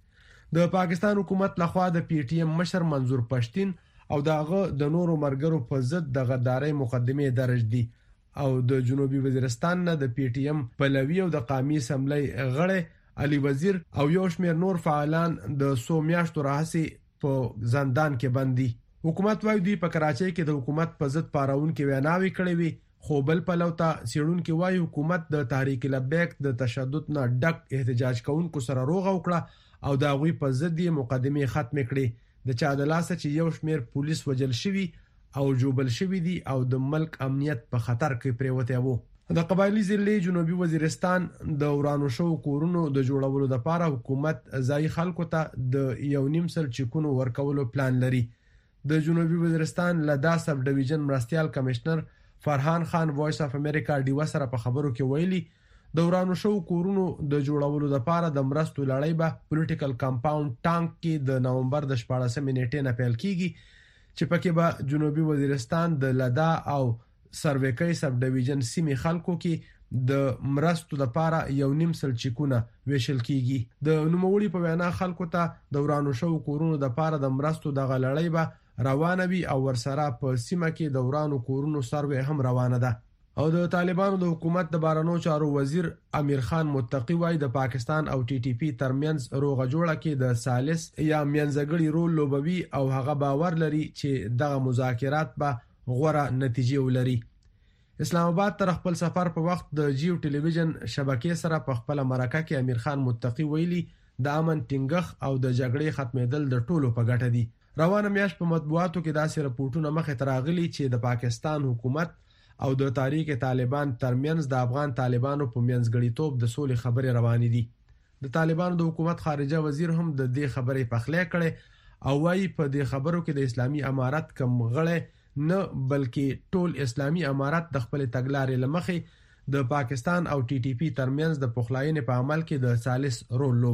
د پاکستان حکومت لخوا د پی ټی ایم مشر منظور پښتين او دغه د نورو مرګرو په ضد د غدارۍ مقدمه درج دي. او د جنوبي وزیرستان نه د پی ټی ایم پلوی او د قومي اسمبلی غړي علي وزیر او یو شمېر نور فعالان د سو میاشتو راهیسې په زندان کې بندي. حکومت وايي دوی په کراچۍ کې د حکومت په ضد پاراون کې ویناوي کړې وي، خو بل پلوتا سیړون کې وايي حکومت د تحریک لبیک د تشدد نه ډک احتجاج کوونکو سره روغه وکړه او دا غوي په ضد یې مقدمه ختم کړې. د چا د لاسه چې یو شمیر پولیس وجل شوی او جوبل شوی دي او د ملک امنیت په خطر کې پریوته وو. د قبایلی ضلع جنوبي وزیرستان د ورانو شو کورونو د جوړولو لپاره حکومت ځای خلکو ته د یو نیم سل چکونو ورکولو پلان لري. د جنوبي وزیرستان لدا سب ډیویژن مرستيال کمشنر فرحان خان وایس اف امریکا دی وسره په خبرو کې ویلي د ورانو شو کورونو د جوړولو لپاره د مرستو لړۍ به پولیټیکل کمپاوند ټانک کې د نومبر د شپاړسمې نیټې نه پیل کیږي چې پکې به جنوبي وزیرستان د لدا او سرویکي سب ډیویژن سیمې خلکو کې د مرستو لپاره یو نیم سل چکونه ویشل کیږي. د نوموړي په وینا خلکو ته د ورانو شو کورونو لپاره د مرستو د غلړۍ به روانه وي او ورسره په سیمه کې د ورانو کورونو سروې هم روانه ده. او د طالبانو د حکومت د بارانو چارو وزیر امیر خان متقی وايي د پاکستان او ټي ټي پی ترمنځ روغه جوړه کې د ثالث یا منځګړي رول لوبوي او هغه باور لري چې دغه مذاکرات به غوړه نتیجه ولري. اسلام آباد تر خپل سفر په وخت د جیو ټلویزیون شبکې سره په خپل مرکه کې امیر خان متقی ویلي د امن ټینګښ او د جګړې ختمېدل د ټولو په ګټه دي. روانه میاشت په مطبوعاتو کې داسې راپورټونه مخې ته راغلي چې د پاکستان حکومت او د تحریک طالبان ترمنځ د افغان طالبانو په منځګړیتوب د سولې خبرې روانې دي. د طالبانو د حکومت خارجه وزیر هم د دې خبرې پخلی کړي او وايي په دې خبرو کې د اسلامي امارت کم غړي نه بلکې ټول اسلامي امارت د خپل تګلارې لمخې د پاکستان او ټي ټي پی ترمنځ د پخلاینې په عمل کې د ثالث رول لوبوي.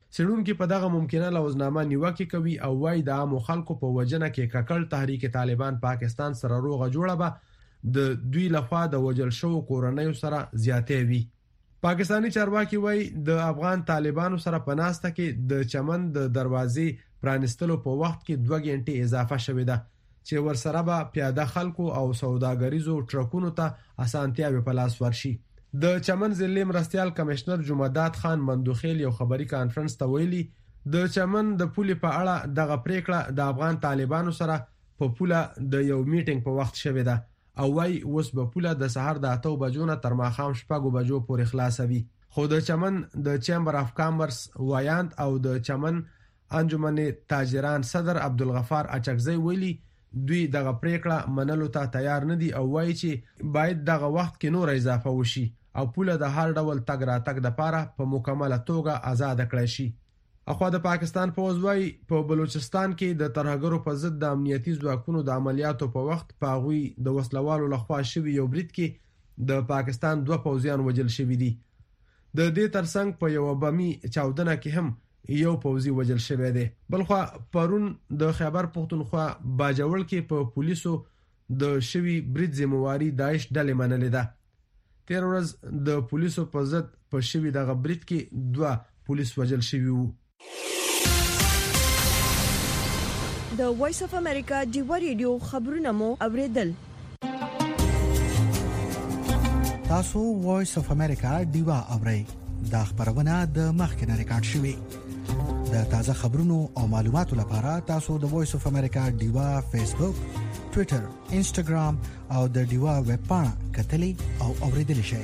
سړونکو په دغه ممکنه لوزنامه نیوکه کوي او وايي د عام خلکو په وجنه کې ککړ تحریک طالبان پاکستان سره روغه جوړه به د دوی لخوا د وجل شو کورنۍ سره زیاتې وي. پاکستانی چارواکي وايي د افغان طالبانو سره په ناسته کې د چمن د دروازې پرانستلو په وخت کې دوه غنټې اضافه شوې ده چې ورسره به پیاده خلکو او سوداګریزو ټرکونو ته اسانتیاوي په لاس ورشي. د چمن ضلع مرستيال کمشنر جمعداد خان مندوخیل یو خبري کانفرنس ته ویلي د چمن د پولې په اړه دغه پریکړه د افغان طالبانو سره په پوله د یو میټینګ په وخت شوې ده او وايي اوس په پوله د سهار د اته بجو نه تر ماښام شپږ بجو پورې خلاصوي. خو د چمن د چیمبر اف کامرس وایاند او د چمن انجمن تاجران صدر عبدالغفار اچکزی ویلي دوی دغه پریکړه منلو ته تیار نه دي او وايي چې باید دغه وخت کې نور اضافه وشي او پوله د هر ډول تګ راتګ لپاره په مکمله توګه آزاد کړی شي. اخوا د پاکستان پوځ وايي په بلوچستان کې د ترهګرو په ضد د امنیتي ځواکونو د عملیاتو په وخت په غوي د وسلوالو لخوا شوی یو برید کې د پاکستان دوه پوځیان وژل شوی دي. د دې ترڅنګ په یو بمي چاودنه کې هم یو پوځي وژل شوی دی. بلخوا پرون د خیبر پختونخوا باجوړ کې په پولیسو د شوی برید ذمہواری داعش ډلې منلې ده. تیر ورځ د پولیسو په ضد په شوی دغه برید کې دوه پولیس وژل شوي وو. د وایس اف امریکا ډیوا ریډیو خبرونه مو اوریدل. تاسو وایس اف امریکا ډیوا اورئ. دا خبرونه د مخکنه ریکارډ شوی. د تازه خبرونو او معلوماتو لپاره تاسو د وایس اف امریکا ډیوا فیسبوک، ټوئیټر، انسټاګرام او د ډیوا ویب پاڼه کتلی او اوریدل شئ.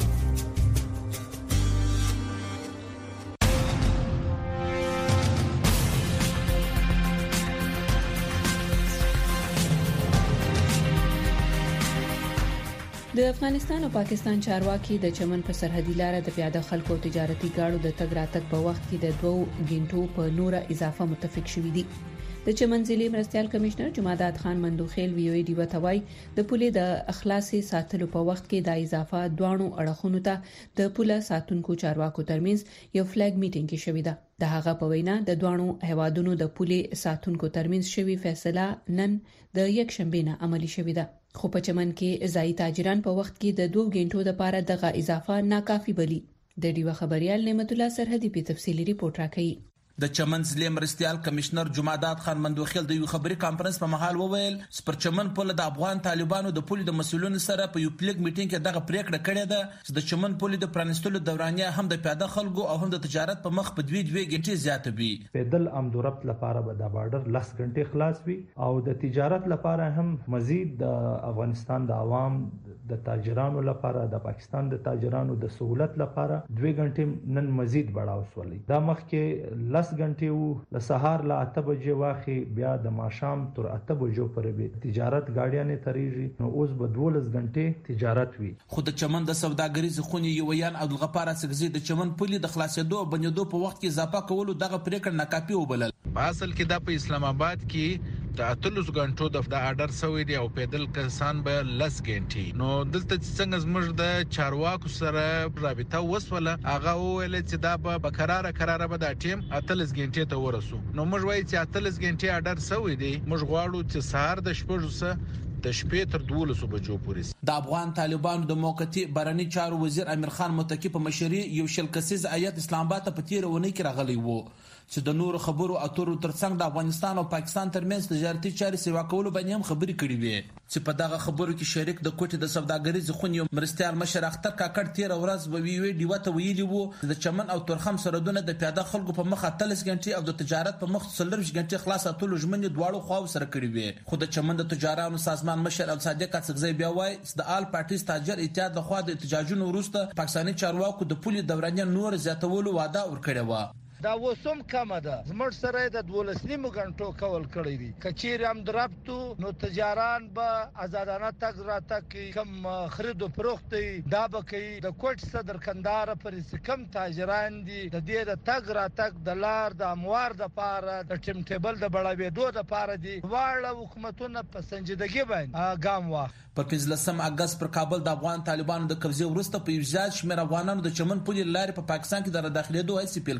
د افغانستان او پاکستان چارواکي د چمن په سرحدي لار د پیاده خلکو او تجارتي ګاډو د تګ راتګ په وخت کې د دوه غنټو په نوره اضافه متفق شوي دي. د چمن ضلع مرستيال کمشنر جمعداد خان مندوخیل وی وی ډی وتوي د پولیس د اخلاصي ساتلو په وخت کې د اضافه دوانو اړخونو ته د پولیس ساتونکو چارواکو ترمنځ یو فلیګ میټینګ کې شوې ده. د هغه په وینا د دوانو هوادونو د پولیس ساتونکو ترمنځ شوی فیصله نن د یک شنبه نه عملی شوې ده. خو په چمن کې ځای تاجران په وخت کې د دوه غنټو لپاره دغه اضافه ناکافي بلی. د ډیوا خبريال نعمت الله سرحدي په تفصیلي ریپورت راکړي. د چمن ضلع مرستيال کمشنر جمعداد خان مندوخیل د یو خبري کانفرنس په محل وویل سپر چمن پوله د افغان طالبانو د پولیس د مسولینو سره په یو پلیګ میټینګ کې دغه پریکړه کړې ده چې د چمن پولیس د پرانستلو دورانیه هم د پیاده خلکو او هم د تجارت په مخ په دوی دوی غټي زیاته وي. پیدل امدورت لپاره به د بارډر لس غنټې خلاص وي او د تجارت لپاره هم مزید د افغانستان د عوام د تاجرانو لپاره د پاکستان د تاجرانو د سہولت لپاره دوه غنټې نن مزید بڑاو سولې. دا مخ کې لس غنټې وو ل سهار لا اته بجې واخی بیا د ماشام تر اته بجو پورې تجارت گاډیانې تریږي نو اوس به دولس غنټې تجارت وي. خو د چمن د سوداګریز خونی یویان عبدالغفار سګزی د چمن پولی د خلاصېدو بنیدو په وخت کې اضافه کولو دغه پریکړه ناکافي وبلل. په اصل کې دا په اسلام آباد کې د اتلس غنټو د آرډر سوی دی او پیدل کسان به لس غنټې. نو دلته څنګه زموږ د چارواکو سره رابطه وسوله هغه ویل چې دا به قراره قراره به د ټیم اتلس غنټې ته ورسو. نو موږ وایي چې اتلس غنټې آرډر سوی دی موږ غواړو چې سهار د شپږ سه د شپې تر دولسو بجو پورې. د افغان طالبانو د موقتی بهرنی چارو وزیر امیر خان متکی په مشرۍ یو شل کسیز ایت اسلام آباد ته په تیر ونی کې راغلی وو چې د نور خبرو اترو ترڅنګ د افغانستان او پاکستان ترمنځ تجارتي چارې سیوا کولو باندې هم خبرې کړې وې چې په دغه خبرو کې شریک د کوټې د سوداګریز خونی مرستيال مشر اختر کاکړ تیر ورځ به وی وی ډیوه ته ویلي وو د چمن او ترخم سرحدونه د پیاده خلکو په مخ اتلس غنټې او د تجارت په مخ څلور غنټې خلاص اتلو ژمنې دواړو خواو سره کړې وې. خو د چمن د تجارانو سازمان مشر او صادق اڅکزی بیا وایي چې د آل پارټیز تاجر اتحاد د خوا د احتجاجونو وروسته پاکستاني چارواکو د پولی دورانیه نور زیاتولو وعده ورکړې و. دا وسوم کم ده زمړ سره د دولس نیمو غنټو کول کړی دي کچیر هم درپتو نو تجاران به آزادانه تک را تک کم خرید او فروخت دا به کوي د کوټ صدر کندهار پر کم تاجران دي د دې د تک را تک د لار د اموار د پاره د ټیم ټیبل د بړاوېدو د پاره دي واړه حکومتونه په سنجیدګي باندې ګام واخ. په پنځلسم اگست پر کابل د افغان طالبانو د قبضې وروسته په یوزاد شمیر افغانانو د چمن پولې لارې په پاکستان کې د داخليدو هڅې پیل کړې وې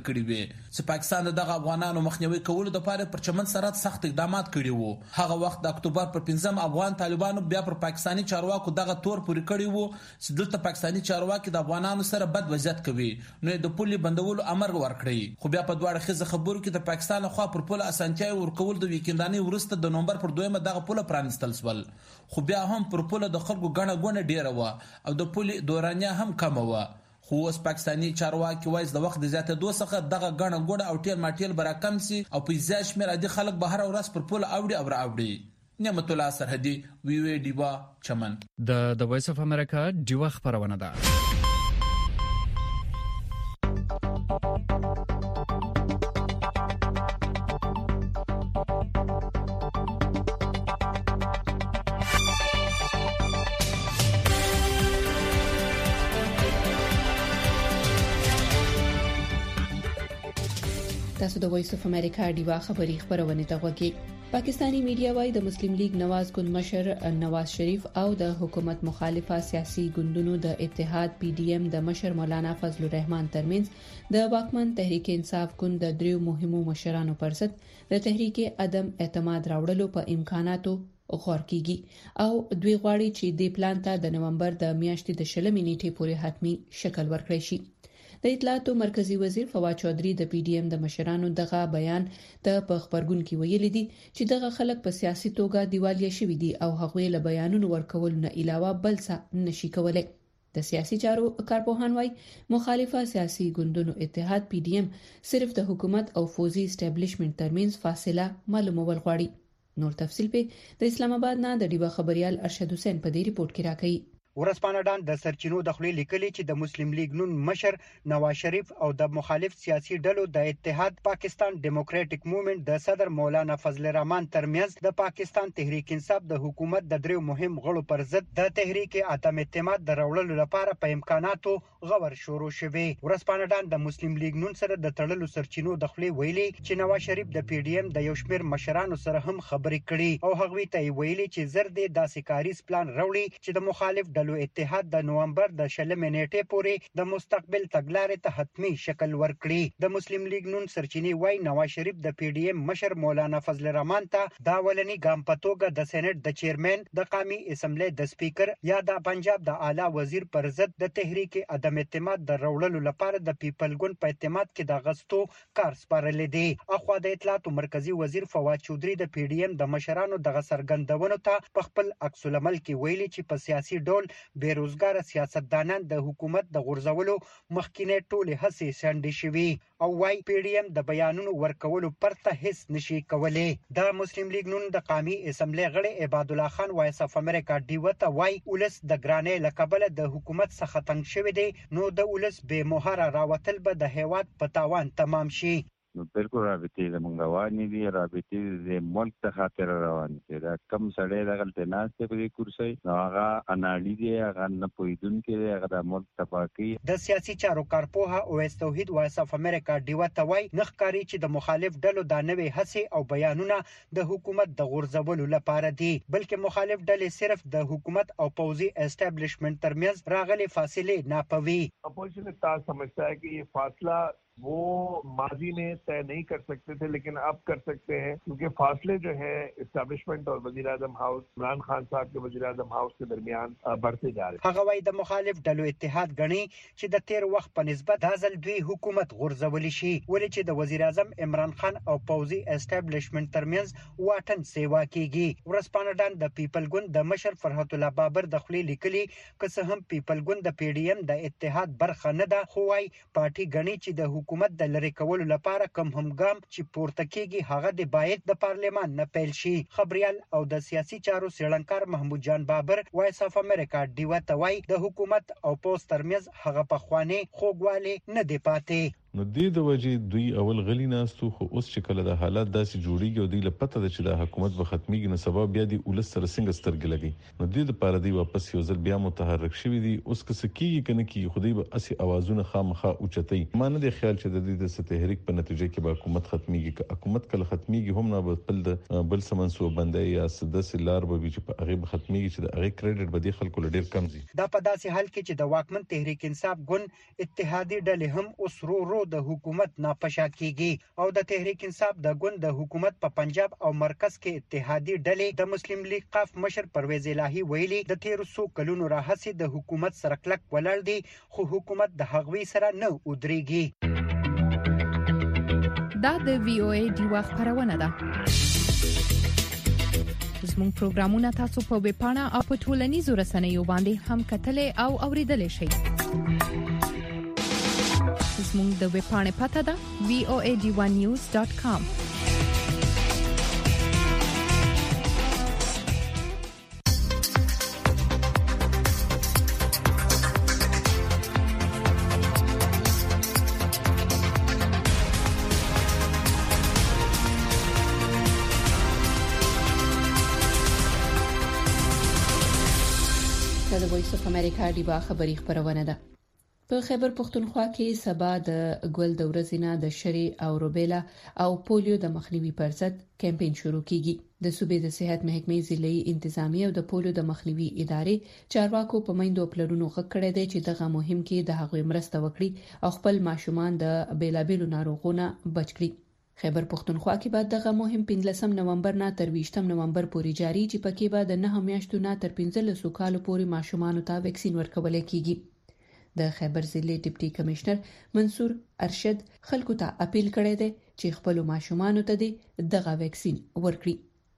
چې پاکستان دغه افغانانو مخنیوي کولو لپاره پر چمن سرحد سخت اقدامات کړي وو. هغه وخت د اکتوبر پر پنځم افغان طالبانو بیا پر پاکستاني چارواکو دغه تور پوري کړی وو چې دلته پاکستاني چارواکي د افغانانو سره بد وضعیت کوي، نو د پولي بندولو امر ورکړی. خو بیا په دواړه خزه خبرو کې د پاکستان خوا پر پوله اسانتیا ورکول د ویکندانې ورسته د نومبر پر دویمه دغه پوله پرانستل سول. خو بیا هم پر پوله د خلکو غڼه غونه ډیره و او د پولي دورانیا هم کم و. خو اوس پاکستاني چارواکي وایي د وخت د زیاتېدو څخه دغه غڼه غونه او ټیل ماټیل برا کم سي او په زیات شمېر عادي خلک به هر ورځ پر پوله اوړي او راوړي. نعمت الله سرحدي، وی وی ډیوا، چمن. د د وایس اف امریکا ډیوا خبرونه ده. تاسو د وایس اف امریکا ډیوا خبری خبرونه ته غوږی. پاکستانی میډیا وايي د مسلم لیگ نواز ګوند مشر نواز شریف او د حکومت مخالفه سیاسي ګوندونو د اتحاد پی ډی ایم د مشر مولانا فضل الرحمن ترمنځ د واکمن تحریک انصاف ګوند د دریو مهمو مشرانو پر ضد د تحریک عدم اعتماد راوړلو په امکاناتو غور کیږي او دوی غواړي چې د پلان ته د نومبر د میاشتې د شلمې نیټې پورې حتمی شکل ورکړي شي. د اطلاعاتو مرکزی وزیر فواد چودھری د پی ډی ایم د مشرانو دغه بیان ته په خبرګون کې ویلي دي چې دغه خلک په سیاسي توګه دیوالیه شوي دي او هغوی له بیانونو ورکول نه علاوه بل څه نشي کولای. د سیاسي چارو کارپوهان وايي مخالفه سیاسي ګوندونو اتحاد پی ډی ایم صرف د حکومت او فوزي اسټابلیشمنت ترمنځ فاصله معلومول غواړي. نور تفصیل په د اسلام آباد نه د ډیوا خبريال ارشد حسین په دې ریپورت کې راکړي. ورځپاڼه ډان د سرچینو د خپل لیکلي چې د مسلم لیگ نون مشر نواز شریف او د مخالف سیاسي ډلو د اتحاد پاکستان ډیموکراټک موومېنټ د صدر مولانا فضل الرحمن ترمنځ د پاکستان تحریک انصاف د حکومت د دریو مهم غړو پر ضد د تحریک عدم اعتماد د راوړلو لپاره په امکاناتو غور شروع شوه. ورځپاڼه ډان د مسلم لیگ نون سره د تړلو سرچینو د خپل ویلي چې نواز شریف د پی ډی ایم د یو شمېر مشرانو سره هم خبرې کړي او هغوی ته ویلي چې زر دې داسې کاریز پلان راوړي چې د مخالف ډلو اتحاد د نومبر د شلمې نیټې پورې د مستقبل تګلارې ته حتمی شکل ورکړي. د مسلم لیگ نون سرچینې وايي نواز شریف د پی ډی ایم مشر مولانا فضل الرحمن ته دا ولني ګام په توګه د سېنات د چیرمن د قومي اسمبلی د سپیکر یا د پنجاب د اعلی وزیر پر ضد د تحریک عدم اعتماد د راوړلو لپاره د پیپل ګوند په اعتماد کې د غستو کار سپارل دي. اخو د اطلاعاتو مرکزی وزیر فواد چودھری د پی ډی ایم د مشرانو د سرګندونو ته په خپل عکس العمل کې ویلي چې په سیاسي ډول بیروزګار سیاستدانان د حکومت د غورځولو مخکینه ټولې هڅې شنډې شوي او وايي پی ډی ایم د بیانونو ورکولو پرته هیڅ نشي کولای. د مسلم لیگ نون د قومي اسمبلی غړي عباد الله خان وایس اف امریکا ډیو ته وايي ولس د ګرانې لقبله د حکومت څخه تنګ شوی دی نو د ولس به مهاره راوتل به د هیواد په تاوان تمام شي. نو بالکل رابطې زموږ روانې دي، رابطې د ملک ته خاطر روان دي. دا کم سړی دغلته ناسته په دې کرسۍ نو هغه اناړي دی، هغه نه پوهېدونکی دی، هغه د ملک تباه کوي. د سیاسي چارو کارپوهه اویس توحید وایس اف امریکا ډیوه ته وایي نه ښکاري چې د مخالف ډلو دا نوې هڅې او بیانونه د حکومت د غورځولو لپاره دي، بلکې مخالف ډلې صرف د حکومت او پوځي اسټابلیشمنت ترمنځ راغلي فاصلې ناپوي. اپوزیشن کا سمجھتا ہے کہ یہ فاصلہ وہ ماضی میں طے نہیں کر سکتے تھے لیکن اب کر سکتے ہیں کیونکہ فاصلے جو ہیں اسٹیبلشمنٹ اور وزیر اعظم ہاؤس عمران خان صاحب کے وزیر اعظم ہاؤس کے درمیان بڑھتے جا رہے ہیں. هغه وايي د مخالف ډلو اتحاد غني چې د تیر وخت په نسبت د ځل دوی حکومت غورځولي شي ولې چې د وزیر اعظم عمران خان او پوځي اسټابلیشمنت ترمنځ واټن سیوا کیږي. ورځپاڼه ډان د پیپل ګوند د مشر فرحت الله بابر د خپل لیکلي که څه هم پیپل ګوند د پی ډی ایم د اتحاد برخه نه ده خو وايي پارټي غني چې د حکومت د لری کولو لپاره کم هم ګام چې پورته کیږي هغه د باید د پارلمان نه پیل شي. خبريال او د سیاسي چارو سیړنکار محمود جان بابر وایس اف امریکا ډیوه ته وایي د حکومت او پوسټ ترمنځ هغه پخوانی خوګواله نه دی پاتې. نو دې د وجې دوی اول غلی ناستو خو اوس چې کله د حالات داسې جوړیږي او دوی له پته ده چې د حکومت به ختمیږي نو سبا بیا د ولس سره څنګه سترګې لګي نو دې لپاره دوی واپس یو ځل بیا متحرک شوي دي. اوس که څه کېږي که نه کېږي خو دوی به هسې اوازونه خامخا اوچتوي. ما نه دی خیال چې د دوی د څه تحریک په نتیجه کې به حکومت ختمیږي. که حکومت کله ختمیږي هم نه به خپل د بل څه منصوبندۍ یا څه داسې لار به وي چې په هغې به ختمیږي چې د هغې کریډټ به دې خلکو له ډېر کم ځي. دا په داسې حال کې چې د واکمن تحریک انصاف ګوند اتحادي ډلې هم اوس رو رو ادارو د حکومت ناپشا کیږي او د تحریک انصاف د ګوند د حکومت په پنجاب او مرکز کې اتحادی ډلې د مسلم لیگ قاف مشر پرویز الهی ویلي د تیر څو کلونو راهسي د حکومت سره کلک ولاړ دي خو حکومت د هغوی سره نه ودرېږي. دا د وی او ای ډیوا خبرونه ده. زموږ پروګرامونه تاسو په ویب پاڼه او په ټولنیزو رسنیو باندې هم کتلای او اوریدلای شئ. زموږ د ویب پاڼې پته ده وی او ای ډیوا نیوز ډاټ کام. د وایس اف امریکا ډیوا خبری خبرونه ده. په خیبر پختونخوا کې سبا د ګل د ورځې نه د شری او روبیلا او پولیو د مخنیوي پر ضد کمپاین شروع کیږي. د صوبې د صحت محکمې ضلعي انتظامی او د پولیو د مخنیوي ادارې چارواکو په میندو پلرونو غږ کړی دی چې دغه مهم کې د هغوی مرسته وکړي او خپل ماشومان د بیلابیلو ناروغونو بچ کړي. خیبر پختونخوا کې بعد دغه مهم پنځلسم نومبر نه تر ویشتم نومبر پورې جاری چې پکې به د نه میاشتو نه تر پنځلسو کالو پورې ماشومان ته ویکسین ورکول کیږي. د خیبر ضلع ډیپټي کمشنر منصور ارشد خلکو ته اپیل کړی دی چې خپل ماشومان ته دغه ویکسین ورکړي.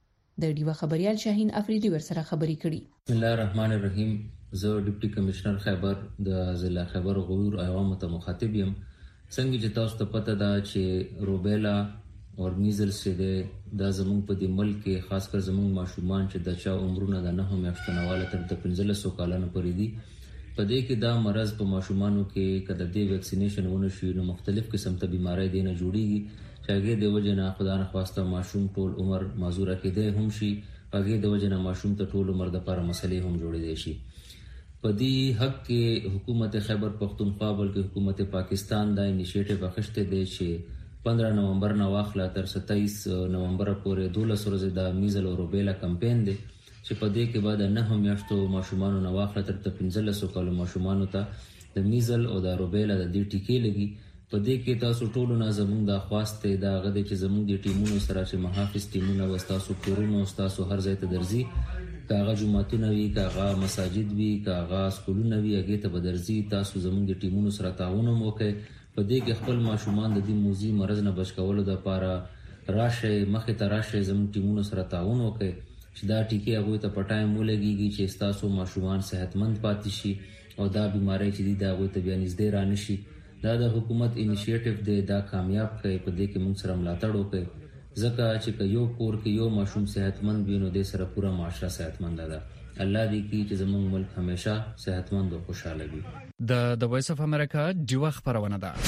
د ډیوا خبريال شاهین افریدي ورسره خبري کړي. بسم الله الرحمن الرحیم. زه ډیپټي کمشنر خیبر د ضلع خیبر غور عوامو ته مخاطب یم. څنګه چې تاسو ته پته ده چې روبیلا او میزلز چې د زموږ په دې ملک کې خاص کر زموږ ماشومان چې د چا عمرونه د نه میاشتو نه والا تر د پنځلسو کالونو پورې دي، په دې کې دا مرض په ماشومانو کې کله د ویکسینیشن ونه شي نو مختلف قسم ته بیماری دي نه جوړیږي چې هغه د وجه نه خدای نه خواسته ماشوم ټول عمر معذوره کېده هم شي، هغه د وجه نه ماشوم ته ټول عمر د لپاره مسلې هم جوړې دي شي. په دې حق کې حکومت خیبر پختونخوا بلکې حکومت پاکستان دا انیشیټیو اخیسته دی چې پندرہ نومبر نه واخله تر ستایس نومبر پورې دولس ورځې د میزل او روبیلا کمپاین دی چې په دې کې بعد نه میاشتو ماشومان نه واخله تر پنځلسو کالو ماشومان ته د میزل او د روبیلا د دې ټیکې لګي. په دې کې تاسو ټول نه زموږ د خواسته دا غږ چې زموږ د ټیمونو سره چې محافظ ټیمونه وستاسو کورونو تاسو هر ځای ته درځي، کاغه جمعتون وی کاغه مساجد وی کاغه سکولونه وی هغه ته بدرځي، تاسو زموږ د ټیمونو سره تعاون وکړئ. په دې کې خپل ماشومان د دې موزي مرز نه بچ کولو لپاره راشه مخه ته راشه زموږ ټیمونو سره تعاون وکړئ چې دا ټیکې هغه ته پټایم ولګيږي چې تاسو ماشومان صحتمند پاتې شي او دا بیماری چې دا هغه ته بیا نږدې را نشي. دا د حکومت انیشیټیو دی، دا کامیاب کړي. په دې کې موږ سره ملاتړ وکړي ځکه چې یو کور کې یو ماشوم صحتمند وي نو د سره پورا معاشره صحتمند ده. الله دې کی چې زموږ ملک همیشه صحتمند او خوشاله وي. د د وایس اف امریکا ډیوا خبرونه ده.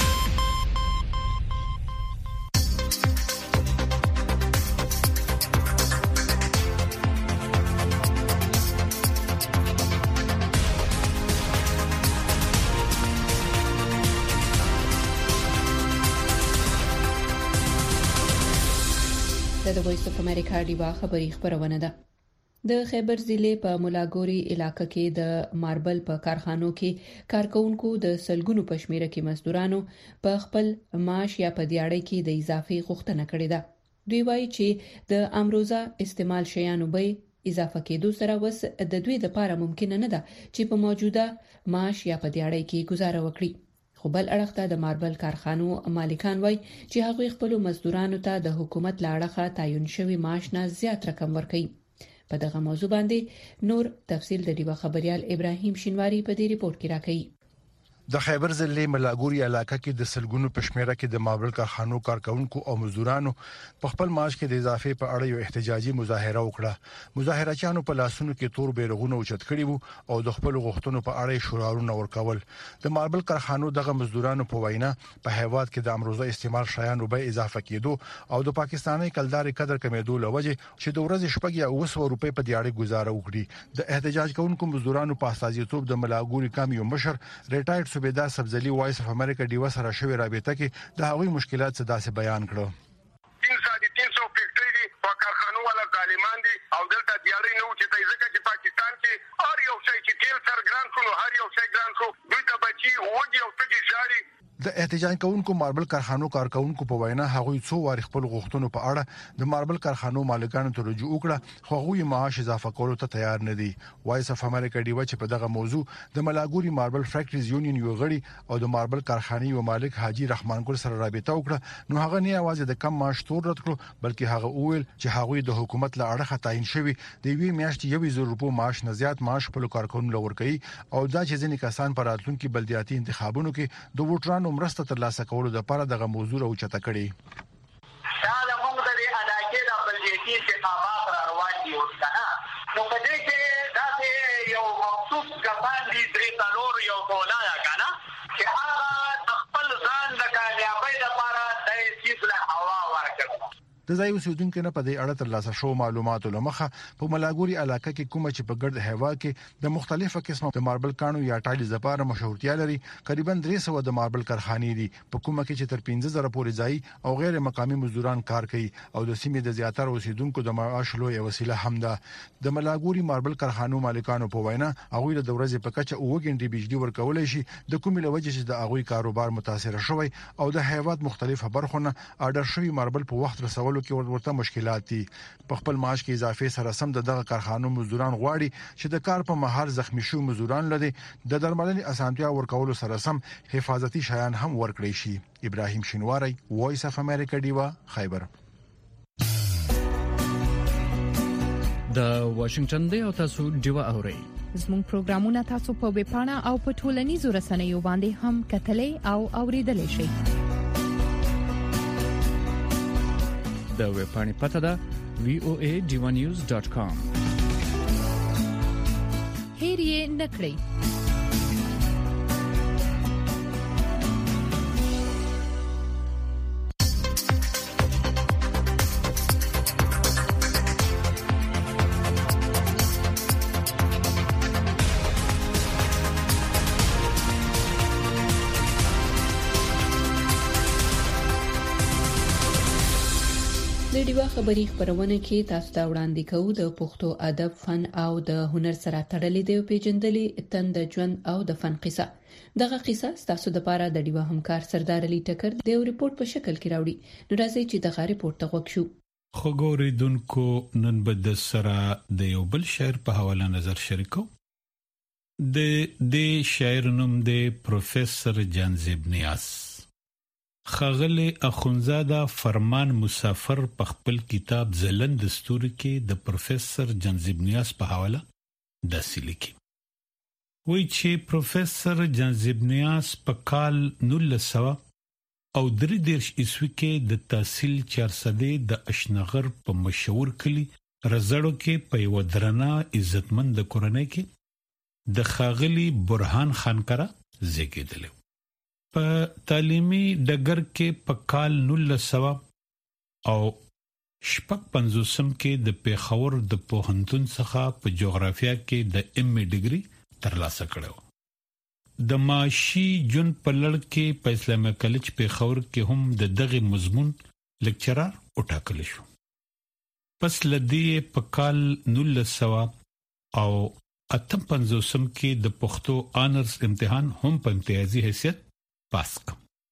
د وایس اف امریکا ډیوا خبری خبرونه ده. د خیبر ضلع په مولاګوري علاقې کې د ماربل په کارخانو کې کارکونکو د سلګونو پښمیره کې مزدورانو په خپل معاش یا په دیاړۍ کې د اضافي غوښتنه کړې ده. دوی وایي چې د امروزه استعمال شیانو به اضافه کېدو سره وس د دوی لپاره ممکن نه ده چې په موجوده معاش یا په دیاړۍ کې گزاره وکړي. خو بل اړخ ته د ماربل کارخانو مالکان وایي چې هغوی خپل مزدورانو ته د حکومت لاړخه تعین شوی معاش نه زیات رقم ورکوي. په دغه موضوع باندې نور تفصیل د ډیوا خبريال ابراهیم شینواری په دې ریپورت کې راکړي. د خیبر ضلع ملاګوري علاقې کې د سلګونو پښمیره کې د ماربل کارخانو کارکونکو او مزدورانو په خپل معاش کې د اضافه په اړه یو احتجاجي مظاهره وکړه. مظاهرچیانو په لاسونو کې تور بیرغونه اوچت کړي وو او د خپل غوښتنو په اړه شعارونه ورکول. د ماربل کارخانو دغه مزدورانو په وینا په هیواد کې د امروزه استعمال شیانو به اضافه کېدو او د پاکستاني کلداري قدر کمیدو لوجه چې د ورځې شپږ یا اوه سوه روپۍ په دیاړي گزاره وکړي. د احتجاج کوونکو مزدورانو په استازیتوب د ملاګوري کامیو مشر ریټایرډ صوبیدار سبزلی وایس اف امریکا ډیوا سره شوی رابطه کې د هغوی مشکلات څه داسې بیان کړو. تین سو دي تین سو فیکټری دي په کارخانو ولا ظالمان دي او دلته دیاري نه و چې ځکه چې پاکستان کې هر یو شی چې تیل سر ګران شو هر یو شی ګران شو دوی ته بچي وږي او تږي ژاړي. د احتجاج کوونکو ماربل کارخانو کارکونکو په وینا هغوی څو واري خپل غوښتنو په اړه د ماربل کارخانو مالکانو ته رجوع وکړه خو هغوی معاش اضافه کولو ته تیار نه دي. وایس اف امریکا ډیوا چې په دغه موضوع د ملاګوري ماربل فیکټریز یونین یو غړي او د ماربل کارخانې یو مالک حاجی رحمان ګل سره رابطه وکړه نو هغه نه یوازې د کم معاش تور رد کړو بلکې هغه وویل چې هغوی د حکومت له اړخه تعین شوی د یوې میاشتې یو زر روپو معاش نه زیات معاش په کارکونکو لور کوي او دا چې ځینې کسان پر راتلونکي بلدیاتي انتخابونو کې د ووټرانو مرسته ترلاسه کولو لپاره دغه موضوع راوچته کړي. دا د موږ د علاقې د بلدیاتي انتخابات روان دي اوسنه نو په دې کې دا یو مخصوص کسان دي درې څلور یو کولا یا کنه چې هغه خپل ځان د کامیابی لپاره د هیڅ له هوا ورکړي. د ځای اوسیدونکو نه په دې اړه ترلاسه شو معلوماتو لمخه په ملاګوري علاقې کې کومه چې په ګرد هوا کې د مختلفو قسمه د ماربل کانو یا ټایل زپاره مشهورتیا لري تقریبا درې سوه د ماربل کارخانې دي په کومه کې چې تر پنځه زره پورې ځای او غیر مقامي مزدوران کار کوي او د سیمې د زیاتره اوسیدونکو د معاش لوی وسیله هم ده. د ملاګوري ماربل کارخانو مالکانو په وینا هغه د ورځې په کچه اوه غنټې بجلی ورکولای شي د کومې لوجه چې د هغه کاروبار متاثر شوی او د هیواد مختلفه برخونه اډر شوی ماربل په وخت رسولو کې ورته مشکلات دي. په خپل معاش کې اضافه سره سم دغه کارخانو مزدوران غواړي چې د کار په مهار زخمی شو مزدوران لدی د درملنې اسانتیا ورکولو سره سم حفاظتي شیان هم ورکړي شي. ابراهیم شینواری وایس اف امریکا دیوا خیبر. د واشنگټن دی او تاسو دیوا اورئ. زموږ پروگرامونه تاسو په ویب پاڼه او په ټولنیزو رسنیو باندې هم کتلای او اوریدلای شئ. د ویب پاڼې پته ده وی او ای ډیوا نیوز ډاٹ کام. هیر یې نکړئ. د ډیوا خبري خبرونه کې تاسو ته وړاندې کوو د پښتو ادب فن او د هنر سره تړلې د پیژندلې تند ژوند او د فن قصه. دغه قصه تاسو د لپاره د ډیوا همکار سردار علي ټکر د یو ریپورت په شکل کې راوړي. نو راځي چې دغه ریپورت ته وګورئ. خو ګوریدونکو نن به د سره د یو بل شاعر په حواله نظر شریکو. د د شاعر نوم د پروفیسور جانزیب نیاز. خغلی اخونزاده فرمان مسافر په خپل کتاب زلند دستور کې د پروفیسور جانزیب نیاز په حواله داسې لیکي. وایي چې پروفیسور جانزیب نیاز په کال نولس سوه او درې دېرش عیسوي کې د تحصیل چارسدې د اشنغر په مشهور کلي رزړو کې په یو درنه عزتمند کورنۍ کې د خغلی برهان خان کرا زیږیدل. په تعلیمي ډګر کې په کال نولس سوه او شپږ پنځوسم کې د پیښور د پوهنتون څخه په جغرافیا کې د ایم ای ډیګري ترلاسه کړو. د معاشي جون په لړ کې په اسلامي کالج پیښور کې هم د دغه مضمون لیکچرر وټاکل شو. پس لدی په کال نولس سوه او اتم پنځوسم کې د پښتو آنرز امتحان هم په امتیازي حیثیت پاسک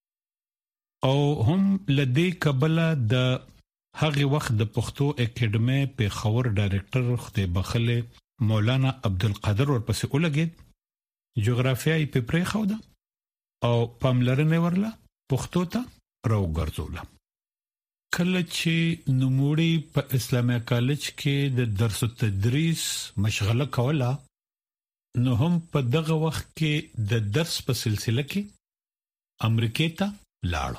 او هم لدی قبله د هغه وخت د پښتو اکیډمي په خور ډایریکټر خدای بخله مولانا عبدالقادر ورپسې ولګید. جغرافیای په پرې خو ده او پاملرنه ورله پښتو ته راوګرځوله. کله چې نوموړي په اسلامي کالج کې د درس او تدریس مشغله کوله نو هم په دغه وخت کې د درس په سلسله کې امریکا ته لاړو.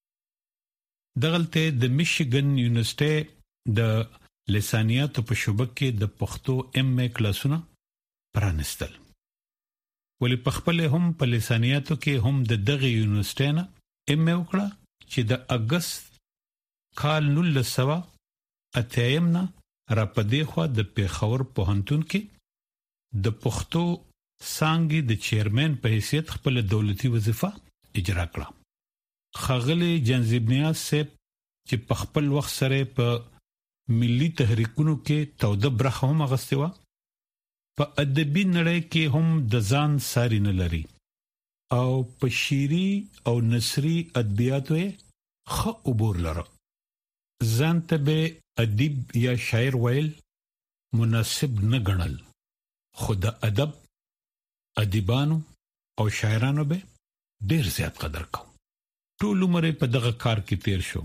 دغلته د میشیګن یونیورسيټي د لسانیاتو په شعبه کې د پښتو ایم ای کلاسونه پرانستل. ولی په خپل هم په لسانیاتو کې هم د دغه یونیورسيټي نه ایم ای وکړه چې د اگست کال نولس سوه اتیم نه را پدې خو د پیښور پوهنتون کې د پښتو څانګې د چیرمن په حیثیت خپل دولتي وظیفه اجرا کړه. خغلی جانزیب نیاز صاحب چې په خپل وخت سره په ملي تحریکونو کې توده برخه هم اغستې وه، په ادبي نړۍ کې هم د ځان ساری نه لري. او په شيري او نثري ادبیاتو خو عبور لره. ځان ته به ادیب یا شاعر ویل مناسب نه ګڼل، خو د ادب ادیبانو او شاعرانو به ډیر زیات قدر کو. ټول عمر په دغه کار کې تیر شو.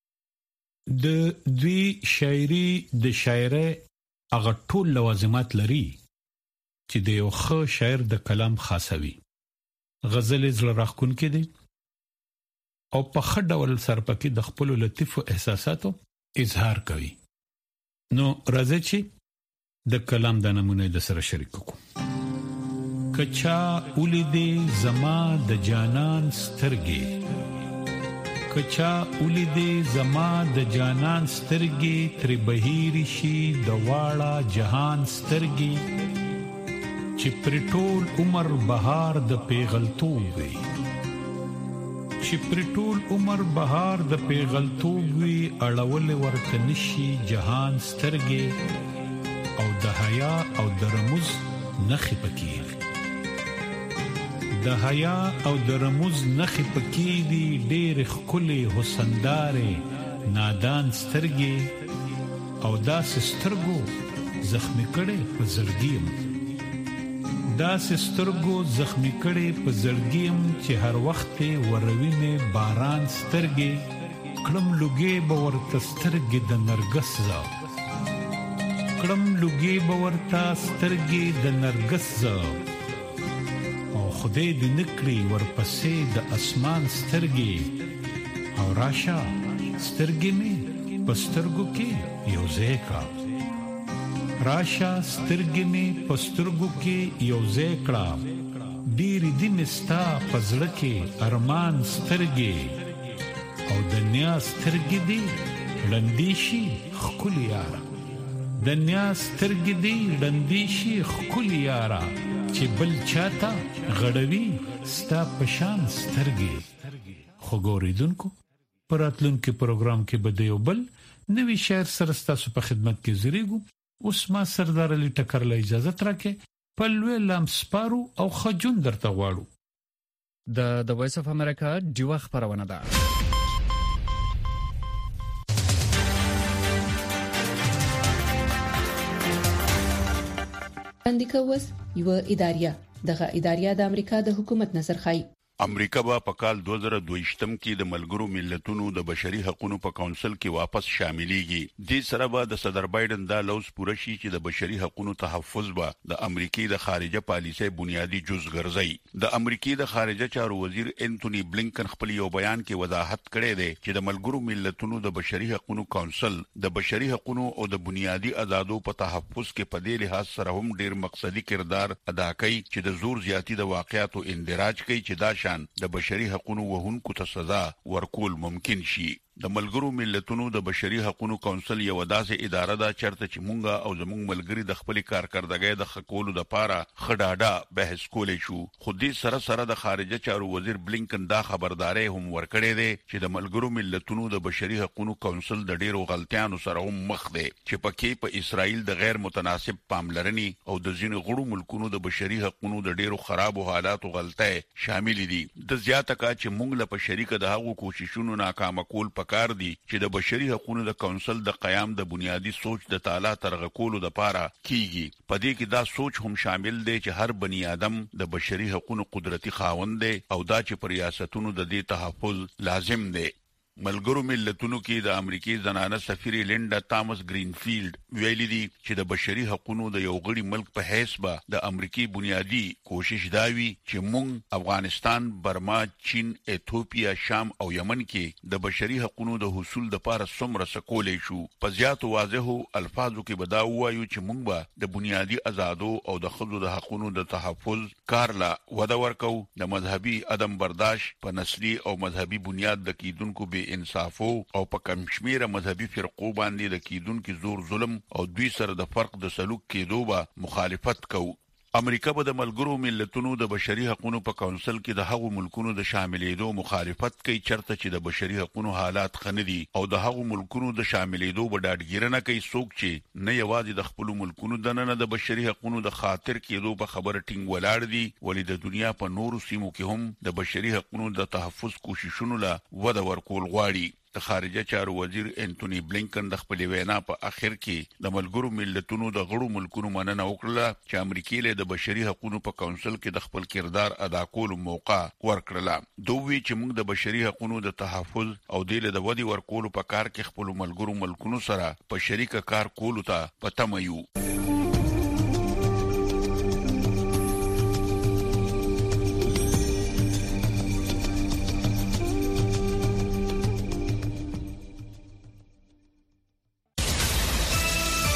د دوی شاعري د شاعره هغه ټول لوازمات لري چې د یو ښه شاعر د کلام خاصوي. غزل زړه راښکونکې دي او په ښه ډول سره پکې د خپل لطیفو احساساتو اظهار کوي. نو راځي چې د کلام د نمونه د سره شریک کو. کچا اولیدې زما د جانان سترګې، کچا اولیدې زما د جانان سترګې، تر بهیر شي د واړه جهان سترګې، چې پر ټول عمر بهار د پیغلتوب وي، چې پر ټول عمر بهار د پیغلتوب وي، اړول ورته نشي جهان سترګې، او د حیا او د رموز نخې پکې، د حیا او د رموز نخې پکې دي، ډېر ښکلې حسندارې نادان سترګې، او داسې سترګو زخمي کړې په زړګیم، داسې سترګو زخمي کړې په زړګیم، چې هر وخت وروي مې باران سترګې، کړم لوګې به ورته سترګې د نرګس زه، کړم لوګې به ورته سترګې د نرګس زه، او خدای دې نکړي ورپسې د اسمان سترګې، او راشه سترګې مې په سترګو کې یو ځای کړه، راشه سترګې مې په سترګو کې یو ځای کړه، ډېرې دي مې ستا په زړه کې ارمان سترګې، او د نیاز سترګې دي ړندې شي ښکلې یاره، د نیاز سترګې دي ړندې شي ښکلې یاره، چې بل چاته غړوي ستا په شان سترګې. خو ګورېدونکو په راتلونکي پروګرام کې به د یو بل نوي شاعر سره ستاسو په خدمت کې زریږو. اوس ما سردار علي ټکر له اجازه ترکه په لوی لام سپارو او خجون درته غواړو. د د وایس اف امریکا دیوا خبرونه ده. اندیکوس یو اداریه دغه اداریه د امریکا د حکومت نظر خای. امریکا به په کال دوه زره دوه کې د ملګرو ملتونو د بشري حقوقو په کونسل کې واپس شاملېږي. د سره به د صدر بایدن دا لوز پوره شي چې د بشري حقوقو تحفظ به د امریکای د خارجه پالیسۍ بنیادی جز ګرځي. د امریکای د خارجه چارو وزیر انټونی بلینکن خپل یو بیان کې وضاحت کړی دی چې د ملګرو ملتونو د بشري حقوقو کونسل د بشري حقوقو او د بنیادی آزادو په تحفظ کې په دې لحاظ سره هم ډیر مقصدی کردار ادا کوي چې د زور زیاتی د واقعاتو اندراج کوي چې دا د بشري حقوقو وهونکو ته سزا ورکول ممکن شي. د ملګرو ملتونو د بشري حقوقو کونسل یو داسې اداره ده چرته چې مونږه او زموږ ملګری د خپل کارکردګۍ د خکولو لپاره خډاډه بحث کولې شو. خو دې سره سره د خارجه چارو وزیر بلینکن دا خبرداري هم ورکړې ده چې د ملګرو ملتونو د بشري حقوقو کونسل د ډیرو غلطیانو سره هم مخ ده چې پکې په اسرائیل د غیر متناسب پاملرني او د ځینو غړو ملکونو د بشري حقوقو د ډیرو خرابو حالاتو غلطۍ شامل دي. د زیاته کا چې مونږ له شریک د هغو کوششونو ناکام کول کار دي چې د بشري حقوقو د کونسل د قیام د بنیادی سوچ د تعالی ترغه کولو د پاره کیږي. په دې کې دا سوچ هم شامل دی چې هر بنی آدم د بشري حقوقو قدرتي خاوند دی او دا چې پر ریاستونو د دې تحفظ لازم دی. ملګرو ملتونو کې د امریکای زنانه سفیر لینډا تامس گرینفیلد ویلي دي چې د بشري حقوقو د یو غړي ملک په حیث به د امریکای بنیادی کوشش داوي چې مونږ افغانستان، برما، چین، ایتھوپیا، شام او یمن کې د بشري حقوقو د حصول لپاره څومره سکولې شو. په زیاتو واضحو الفاظو کې به دا وایو چې مونږ به د بنیادی آزادو او د خلکو د حقوقو د تحفظ کار لا وده ورکو. د مذهبي عدم برداشت په نسلي او مذهبي بنیاد د کیدونکو به انصافو او په کم شمیره مذهبي فرقو باندې د کیدونکو زور ظلم او دوی سره د فرق د سلوک کېدو به مخالفت کوو. امریکا به د ملګرو ملتونو د بشري حقوقو په کونسل کې د هغو ملکونو د شاملېدو مخالفت کوي چرته چې د بشري حقوقو حالات خندي او د هغو ملکونو د شاملېدو بډاډګیرنه کوي څوک چې نه یوازې د خپل ملکونو د نن د بشري حقوقو د خاطر کېدو په خبره ټینګ ولاړ دي ولې د دنیا په نورو سیمو کې هم د بشري حقوقو د تحفظ کوششونو لا وده ورکول غواړي. د خارجه چارو وزیر انټونی بلینکن د خپل وینا په اخر کې د ملګرو ملتونو د غړو ملکونو مننه وکړه چې امریکا له د بشري حقوقو په کونسل کې د خپل کردار ادا کولو موقع ورکړه. دوی چې موږ د بشري حقوقو د تحفظ او د ودی ورکولو په کار کې خپل ملګرو ملکونو سره په شریک کار کولو ته پته مې یو.